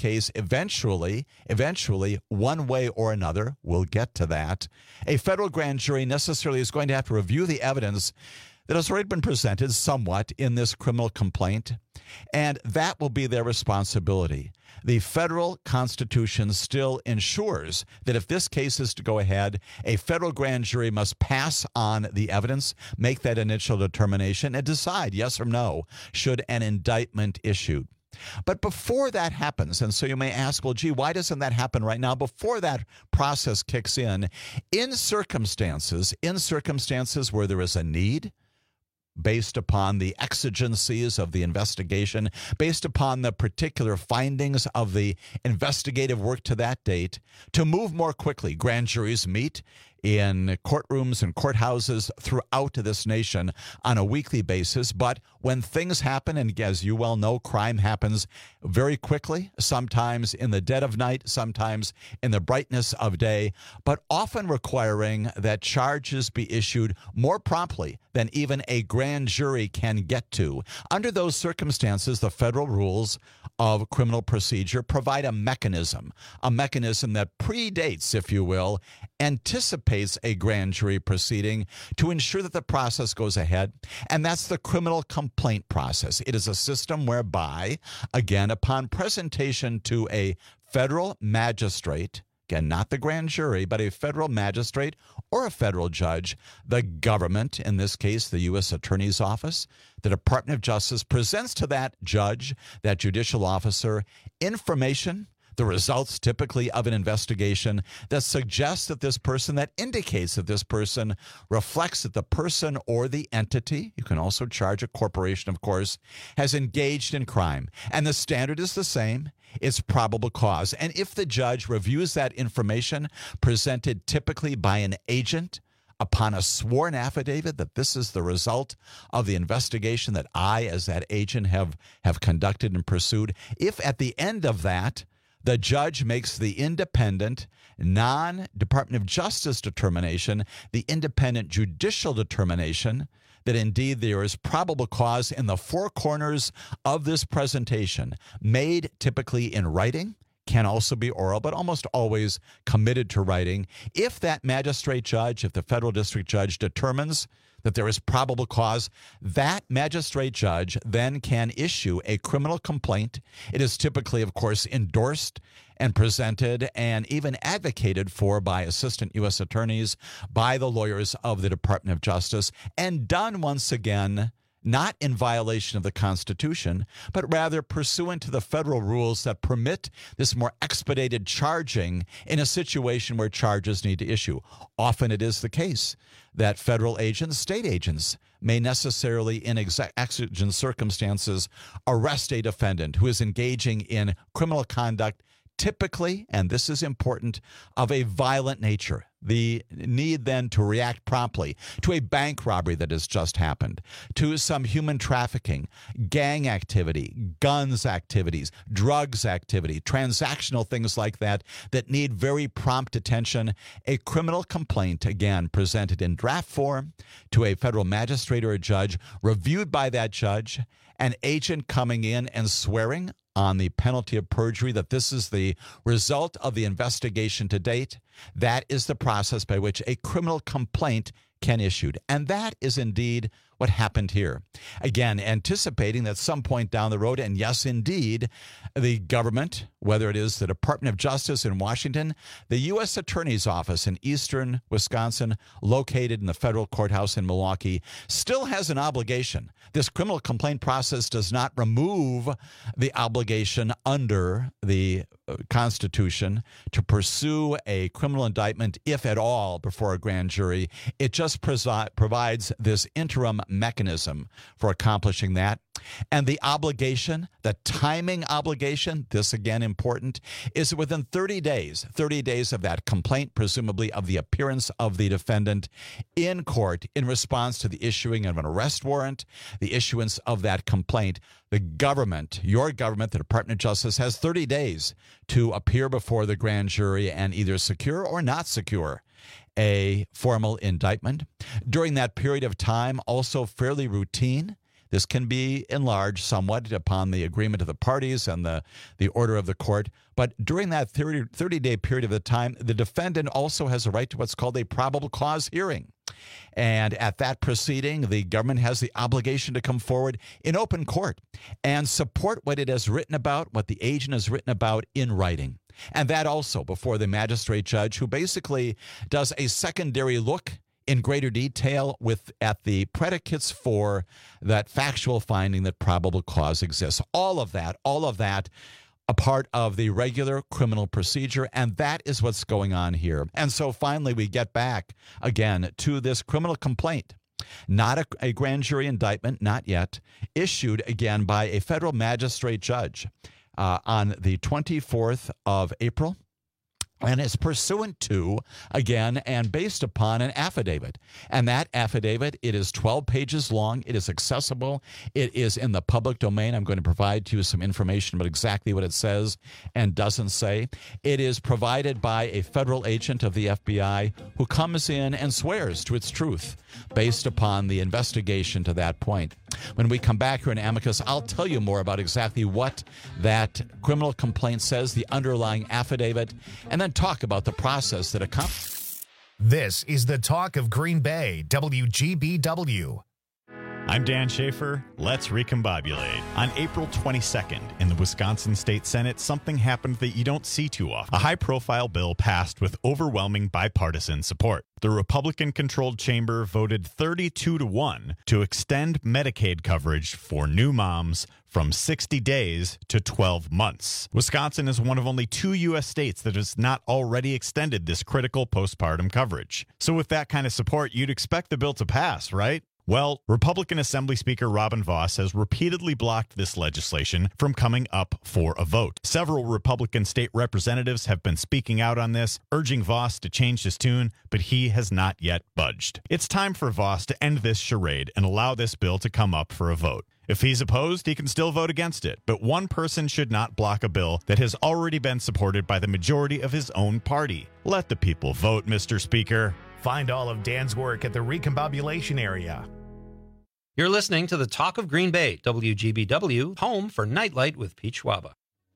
Speaker 13: eventually, one way or another, we'll get to that, a federal grand jury necessarily is going to have to review the evidence that has already been presented somewhat in this criminal complaint, and that will be their responsibility. The federal Constitution still ensures that if this case is to go ahead, a federal grand jury must pass on the evidence, make that initial determination, and decide, yes or no, should an indictment issue. But before that happens, and so you may ask, well, gee, why doesn't that happen right now? Before that process kicks in circumstances where there is a need, based upon the exigencies of the investigation, based upon the particular findings of the investigative work to that date, to move more quickly. Grand juries meet in courtrooms and courthouses throughout this nation on a weekly basis. But when things happen, and as you well know, crime happens very quickly, sometimes in the dead of night, sometimes in the brightness of day, but often requiring that charges be issued more promptly than even a grand jury can get to. Under those circumstances, the federal rules of criminal procedure provide a mechanism that predates, if you will, anticipates facilitates a grand jury proceeding to ensure that the process goes ahead, and that's the criminal complaint process. It is a system whereby, again, upon presentation to a federal magistrate, again, not the grand jury, but a federal magistrate or a federal judge, the government, in this case, the U.S. Attorney's Office, the Department of Justice, presents to that judge, that judicial officer, information, the results typically of an investigation that suggests that this person, that indicates that this person reflects that the person or the entity, you can also charge a corporation, of course, has engaged in crime. And the standard is the same. It's probable cause. And if the judge reviews that information presented typically by an agent upon a sworn affidavit that this is the result of the investigation that I, as that agent, have conducted and pursued, if at the end of that, the judge makes the independent, non-Department of Justice determination, the independent judicial determination that indeed there is probable cause in the four corners of this presentation, made typically in writing, can also be oral, but almost always committed to writing. If that magistrate judge, if the federal district judge determines that there is probable cause, that magistrate judge then can issue a criminal complaint. It is typically, of course, endorsed and presented and even advocated for by assistant U.S. attorneys, by the lawyers of the Department of Justice, and done once again, not in violation of the Constitution, but rather pursuant to the federal rules that permit this more expedited charging in a situation where charges need to issue. Often it is the case that federal agents, state agents, may necessarily, in exigent circumstances, arrest a defendant who is engaging in criminal conduct, typically, and this is important, of a violent nature. The need then to react promptly to a bank robbery that has just happened, to some human trafficking, gang activity, guns activities, drugs activity, transactional things like that need very prompt attention. A criminal complaint, again, presented in draft form to a federal magistrate or a judge, reviewed by that judge, an agent coming in and swearing on the penalty of perjury that this is the result of the investigation to date. That is the process by which a criminal complaint can issue. And that is indeed what happened here. Again, anticipating that some point down the road, and yes, indeed, the government, whether it is the Department of Justice in Washington, the U.S. Attorney's Office in eastern Wisconsin, located in the federal courthouse in Milwaukee, still has an obligation. This criminal complaint process does not remove the obligation under the Constitution to pursue a criminal indictment, if at all, before a grand jury. It just provides this interim mechanism for accomplishing that. And the obligation, the timing obligation, this again important, is within 30 days of that complaint, presumably of the appearance of the defendant in court in response to the issuing of an arrest warrant, the issuance of that complaint. The government, your government, the Department of Justice, has 30 days to appear before the grand jury and either secure or not secure a formal indictment. During that period of time, also fairly routine. This can be enlarged somewhat upon the agreement of the parties and the order of the court. But during that 30-day period of the time, the defendant also has a right to what's called a probable cause hearing. And at that proceeding, the government has the obligation to come forward in open court and support what it has written about, what the agent has written about in writing. And that also before the magistrate judge, who basically does a secondary look in greater detail at the predicates for that factual finding that probable cause exists. All of that a part of the regular criminal procedure, and that is what's going on here. And so finally we get back again to this criminal complaint. Not a grand jury indictment, not yet, issued again by a federal magistrate judge on the 24th of April. And it's pursuant to, again, and based upon an affidavit. And that affidavit, it is 12 pages long. It is accessible. It is in the public domain. I'm going to provide to you some information about exactly what it says and doesn't say. It is provided by a federal agent of the FBI who comes in and swears to its truth based upon the investigation to that point. When we come back here in Amicus, I'll tell you more about exactly what that criminal complaint says, the underlying affidavit, and then talk about the process that accompanies.
Speaker 1: This is the Talk of Green Bay, WGBW.
Speaker 5: I'm Dan Schaefer. Let's recombobulate. On April 22nd, in the Wisconsin State Senate, something happened that you don't see too often. A high-profile bill passed with overwhelming bipartisan support. The Republican-controlled chamber voted 32-1 to extend Medicaid coverage for new moms from 60 days to 12 months. Wisconsin is one of only 2 U.S. states that has not already extended this critical postpartum coverage. So with that kind of support, you'd expect the bill to pass, right? Well, Republican Assembly Speaker Robin Vos has repeatedly blocked this legislation from coming up for a vote. Several Republican state representatives have been speaking out on this, urging Vos to change his tune, but he has not yet budged. It's time for Vos to end this charade and allow this bill to come up for a vote. If he's opposed, he can still vote against it, but one person should not block a bill that has already been supported by the majority of his own party. Let the people vote, Mr. Speaker.
Speaker 1: Find all of Dan's work at the Recombobulation area.
Speaker 22: You're listening to the Talk of Green Bay, WGBW, home for Nightlight with Pete Schwaba.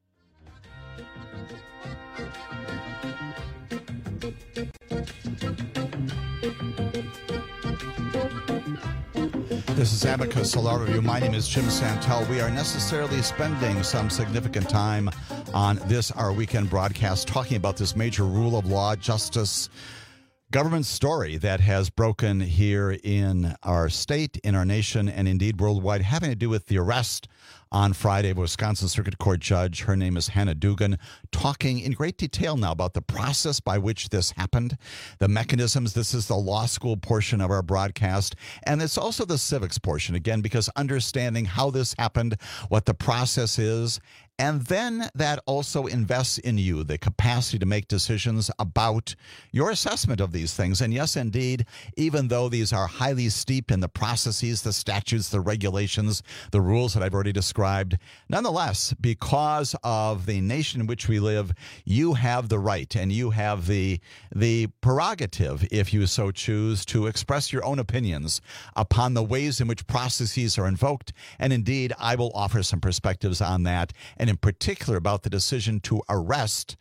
Speaker 13: This is Amicus Law Review. My name is Jim Santel. We are necessarily spending some significant time on this, our weekend broadcast, talking about this major rule of law, justice, government story that has broken here in our state, in our nation, and indeed worldwide, having to do with the arrest on Friday of a Wisconsin Circuit Court judge. Her name is Hannah Dugan, talking in great detail now about the process by which this happened, the mechanisms. This is the law school portion of our broadcast, and it's also the civics portion, again, because understanding how this happened, what the process is, and then that also invests in you the capacity to make decisions about your assessment of these things. And yes, indeed, even though these are highly steeped in the processes, the statutes, the regulations, the rules that I've already described, nonetheless, because of the nation in which we live, you have the right and you have the prerogative, if you so choose, to express your own opinions upon the ways in which processes are invoked. And indeed, I will offer some perspectives on that, and in particular about the decision to arrest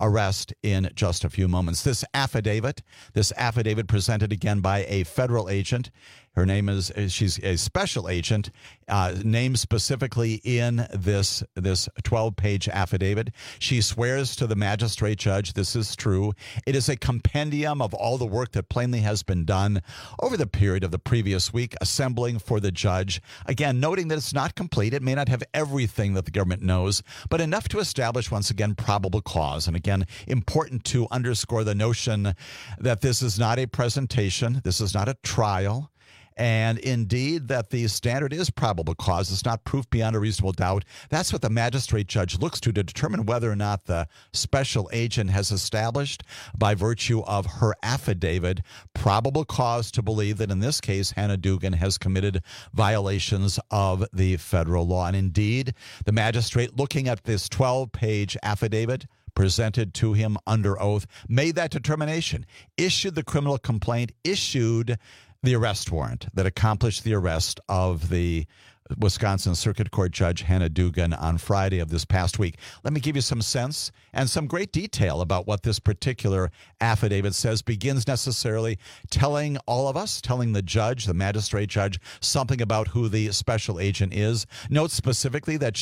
Speaker 13: in just a few moments. This affidavit presented again by a federal agent. Her name is, she's a special agent, named specifically in this 12-page affidavit. She swears to the magistrate judge this is true. It is a compendium of all the work that plainly has been done over the period of the previous week, assembling for the judge. Again, noting that it's not complete. It may not have everything that the government knows, but enough to establish, once again, probable cause. And again, important to underscore the notion that this is not a presentation. This is not a trial. And indeed, that the standard is probable cause. It's not proof beyond a reasonable doubt. That's what the magistrate judge looks to determine whether or not the special agent has established, by virtue of her affidavit, probable cause to believe that in this case, Hannah Dugan has committed violations of the federal law. And indeed, the magistrate, looking at this 12-page affidavit presented to him under oath, made that determination, issued the criminal complaint, issued the arrest warrant that accomplished the arrest of the Wisconsin Circuit Court Judge Hannah Dugan on Friday of this past week. Let me give you some sense and some great detail about what this particular affidavit says. Begins necessarily telling all of us, telling the judge, the magistrate judge, something about who the special agent is. Notes specifically that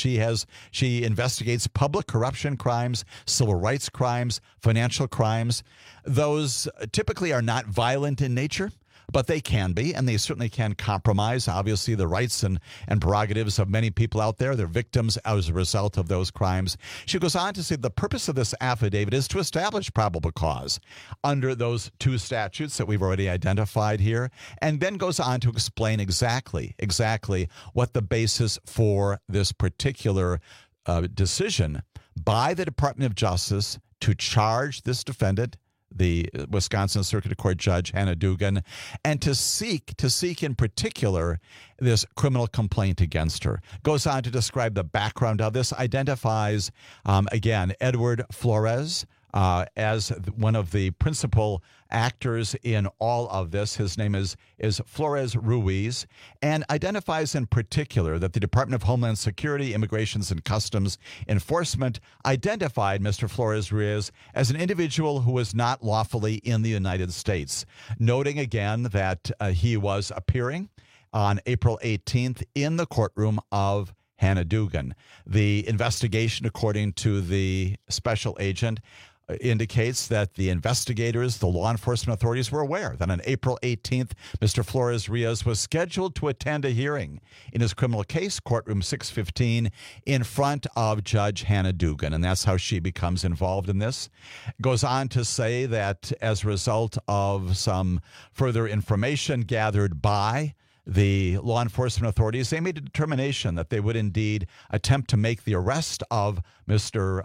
Speaker 13: she investigates public corruption crimes, civil rights crimes, financial crimes. Those typically are not violent in nature, but they can be, and they certainly can compromise, obviously, the rights and prerogatives of many people out there. They're victims as a result of those crimes. She goes on to say the purpose of this affidavit is to establish probable cause under those 2 statutes that we've already identified here, and then goes on to explain exactly what the basis for this particular decision by the Department of Justice to charge this defendant, the Wisconsin Circuit Court Judge Hannah Dugan, and to seek in particular this criminal complaint against her. Goes on to describe the background of this, identifies, again, Edward Flores, as one of the principal actors in all of this. His name is Flores Ruiz, and identifies in particular that the Department of Homeland Security, Immigrations and Customs Enforcement identified Mr. Flores Ruiz as an individual who was not lawfully in the United States, noting again that he was appearing on April 18th in the courtroom of Hannah Dugan. The investigation, according to the special agent, indicates that the investigators, the law enforcement authorities, were aware that on April 18th, Mr. Flores Ruiz was scheduled to attend a hearing in his criminal case, courtroom 615, in front of Judge Hannah Dugan, and that's how she becomes involved in this. Goes on to say that as a result of some further information gathered by the law enforcement authorities, they made a determination that they would indeed attempt to make the arrest of Mr.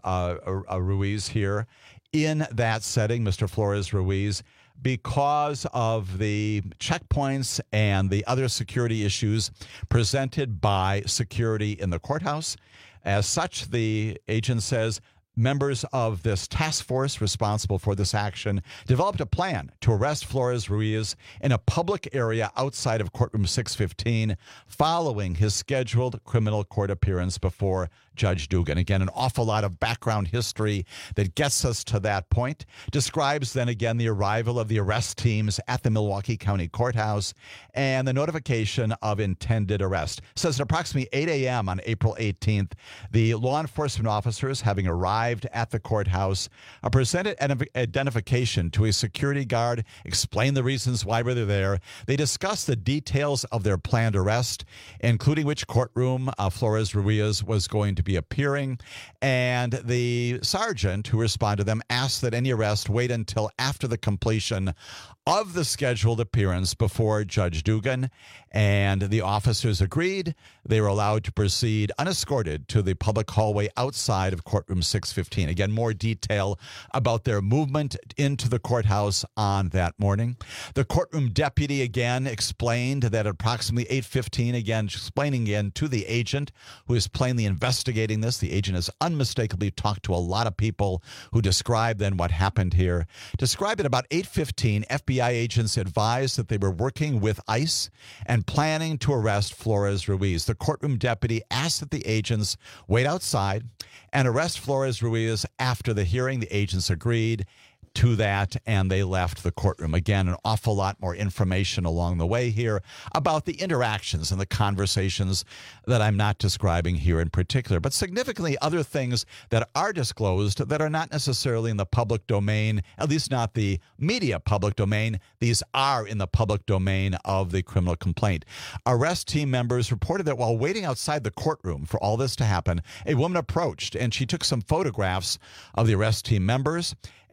Speaker 13: Ruiz here in that setting, Mr. Flores Ruiz, because of the checkpoints and the other security issues presented by security in the courthouse. As such, the agent says, members of this task force responsible for this action developed a plan to arrest Flores Ruiz in a public area outside of courtroom 615 following his scheduled criminal court appearance before Judge Dugan. Again, an awful lot of background history that gets us to that point. Describes then again the arrival of the arrest teams at the Milwaukee County Courthouse and the notification of intended arrest. Says at approximately 8 a.m. on April 18th, the law enforcement officers, having arrived at the courthouse, presented identification to a security guard, explained the reasons why they're there. They discussed the details of their planned arrest, including which courtroom Flores Ruiz was going to be appearing, and the sergeant who responded to them asked that any arrest wait until after the completion of the scheduled appearance before Judge Dugan, and the officers agreed. They were allowed to proceed unescorted to the public hallway outside of courtroom 615. Again, more detail about their movement into the courthouse on that morning. The courtroom deputy again explained that at approximately 8:15, again explaining again to the agent who is plainly investigating this. The agent has unmistakably talked to a lot of people who described then what happened here. Described at about 8:15, FBI agents advised that they were working with ICE and planning to arrest Flores Ruiz. The courtroom deputy asked that the agents wait outside and arrest Flores Ruiz after the hearing. The agents agreed to that, and they left the courtroom. Again, an awful lot more information along the way here about the interactions and the conversations that I'm not describing here in particular, but significantly other things that are disclosed that are not necessarily in the public domain, at least not the media public domain. These are in the public domain of the criminal complaint. Arrest team members reported that while waiting outside the courtroom for all this to happen, a woman approached and she took some photographs of the arrest team members.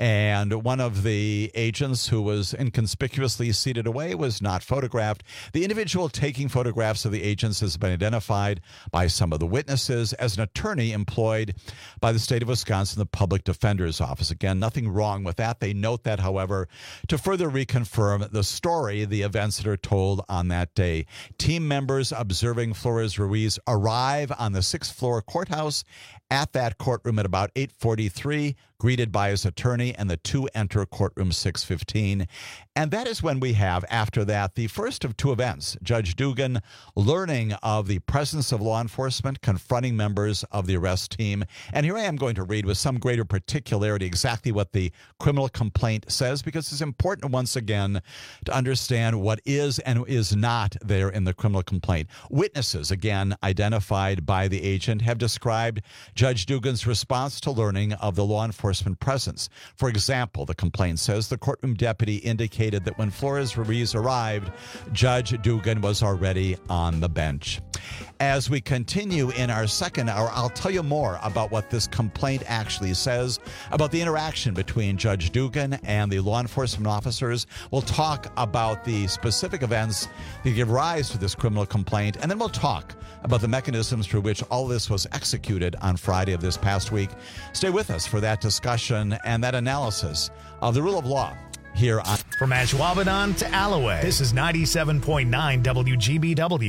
Speaker 13: And one of the agents who was inconspicuously seated away was not photographed. The individual taking photographs of the agents has been identified by some of the witnesses as an attorney employed by the state of Wisconsin, the Public Defender's Office. Again, nothing wrong with that. They note that, however, to further reconfirm the story, the events that are told on that day. Team members observing Flores Ruiz arrive on the 6th floor courthouse at that courtroom at about 8:43, greeted by his attorney, and the two enter courtroom 615. And that is when we have, after that, the first of two events. Judge Dugan learning of the presence of law enforcement confronting members of the arrest team. And here I am going to read with some greater particularity exactly what the criminal complaint says, because it's important once again to understand what is and is not there in the criminal complaint. Witnesses, again, identified by the agent, have described Judge Dugan's response to learning of the law enforcement presence. For example, the complaint says the courtroom deputy indicated that when Flores Ruiz arrived, Judge Dugan was already on the bench. As we continue in our second hour, I'll tell you more about what this complaint actually says, about the interaction between Judge Dugan and the law enforcement officers. We'll talk about the specific events that give rise to this criminal complaint, and then we'll talk about the mechanisms through which all this was executed on Friday of this past week. Stay with us for that discussion and that analysis of the rule of law here on.
Speaker 1: From Ashwaubenon to Alloway, this is 97.9 WGBW.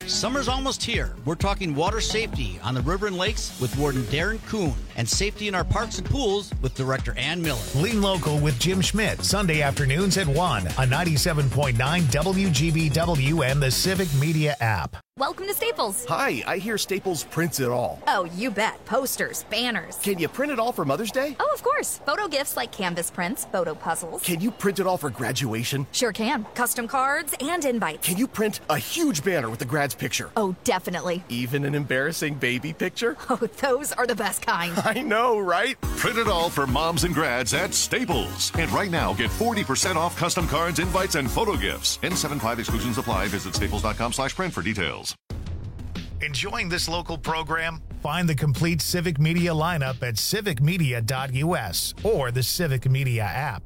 Speaker 14: Summer's almost here. We're talking water safety on the river and lakes with Warden Darren Kuhn and safety in our parks and pools with Director Ann Miller.
Speaker 1: Lean Local with Jim Schmidt, Sunday afternoons at 1 on 97.9 WGBW and the Civic Media app.
Speaker 4: Welcome to Staples.
Speaker 6: Hi, I hear Staples prints it all.
Speaker 4: Oh, you bet. Posters, banners.
Speaker 6: Can you print it all for Mother's Day?
Speaker 4: Oh, of course. Photo gifts like canvas prints, photo puzzles.
Speaker 6: Can you print it all for graduation?
Speaker 4: Sure can. Custom cards and invites.
Speaker 6: Can you print a huge banner with the grad's picture?
Speaker 4: Oh, definitely.
Speaker 6: Even an embarrassing baby picture?
Speaker 4: Oh, those are the best kind.
Speaker 6: I know, right?
Speaker 23: Print it all for moms and grads at Staples. And right now, get 40% off custom cards, invites, and photo gifts. N75 exclusions apply. Visit staples.com/print for details.
Speaker 1: Enjoying this local program? Find the complete Civic Media lineup at civicmedia.us or the Civic Media app.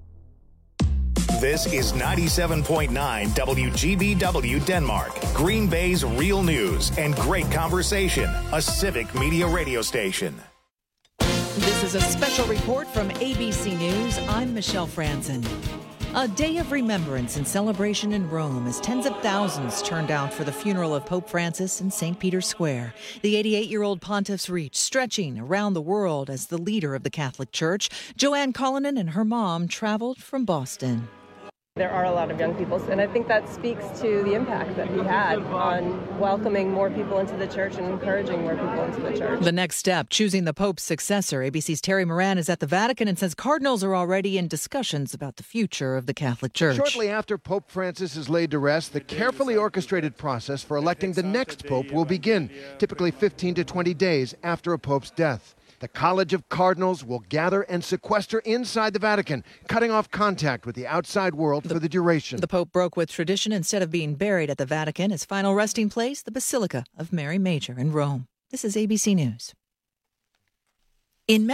Speaker 1: This is 97.9 WGBW Denmark, Green Bay's real news and great conversation, a Civic Media radio station.
Speaker 24: This is a special report from ABC News. I'm Michelle Franzen. A day of remembrance and celebration in Rome as tens of thousands turned out for the funeral of Pope Francis in St. Peter's Square. The 88-year-old pontiff's reach stretching around the world as the leader of the Catholic Church. Joanne Cullinan and her mom traveled from Boston.
Speaker 25: There are a lot of young people, and I think that speaks to the impact that he had on welcoming more people into the church and encouraging more people into the church.
Speaker 24: The next step, choosing the Pope's successor. ABC's Terry Moran is at the Vatican and says cardinals are already in discussions about the future of the Catholic Church.
Speaker 26: Shortly after Pope Francis is laid to rest, the carefully orchestrated process for electing the next pope will begin, typically 15 to 20 days after a pope's death. The College of Cardinals will gather and sequester inside the Vatican, cutting off contact with the outside world for the duration.
Speaker 24: The Pope broke with tradition. Instead of being buried at the Vatican, his final resting place, the Basilica of Mary Major in Rome. This is ABC News. In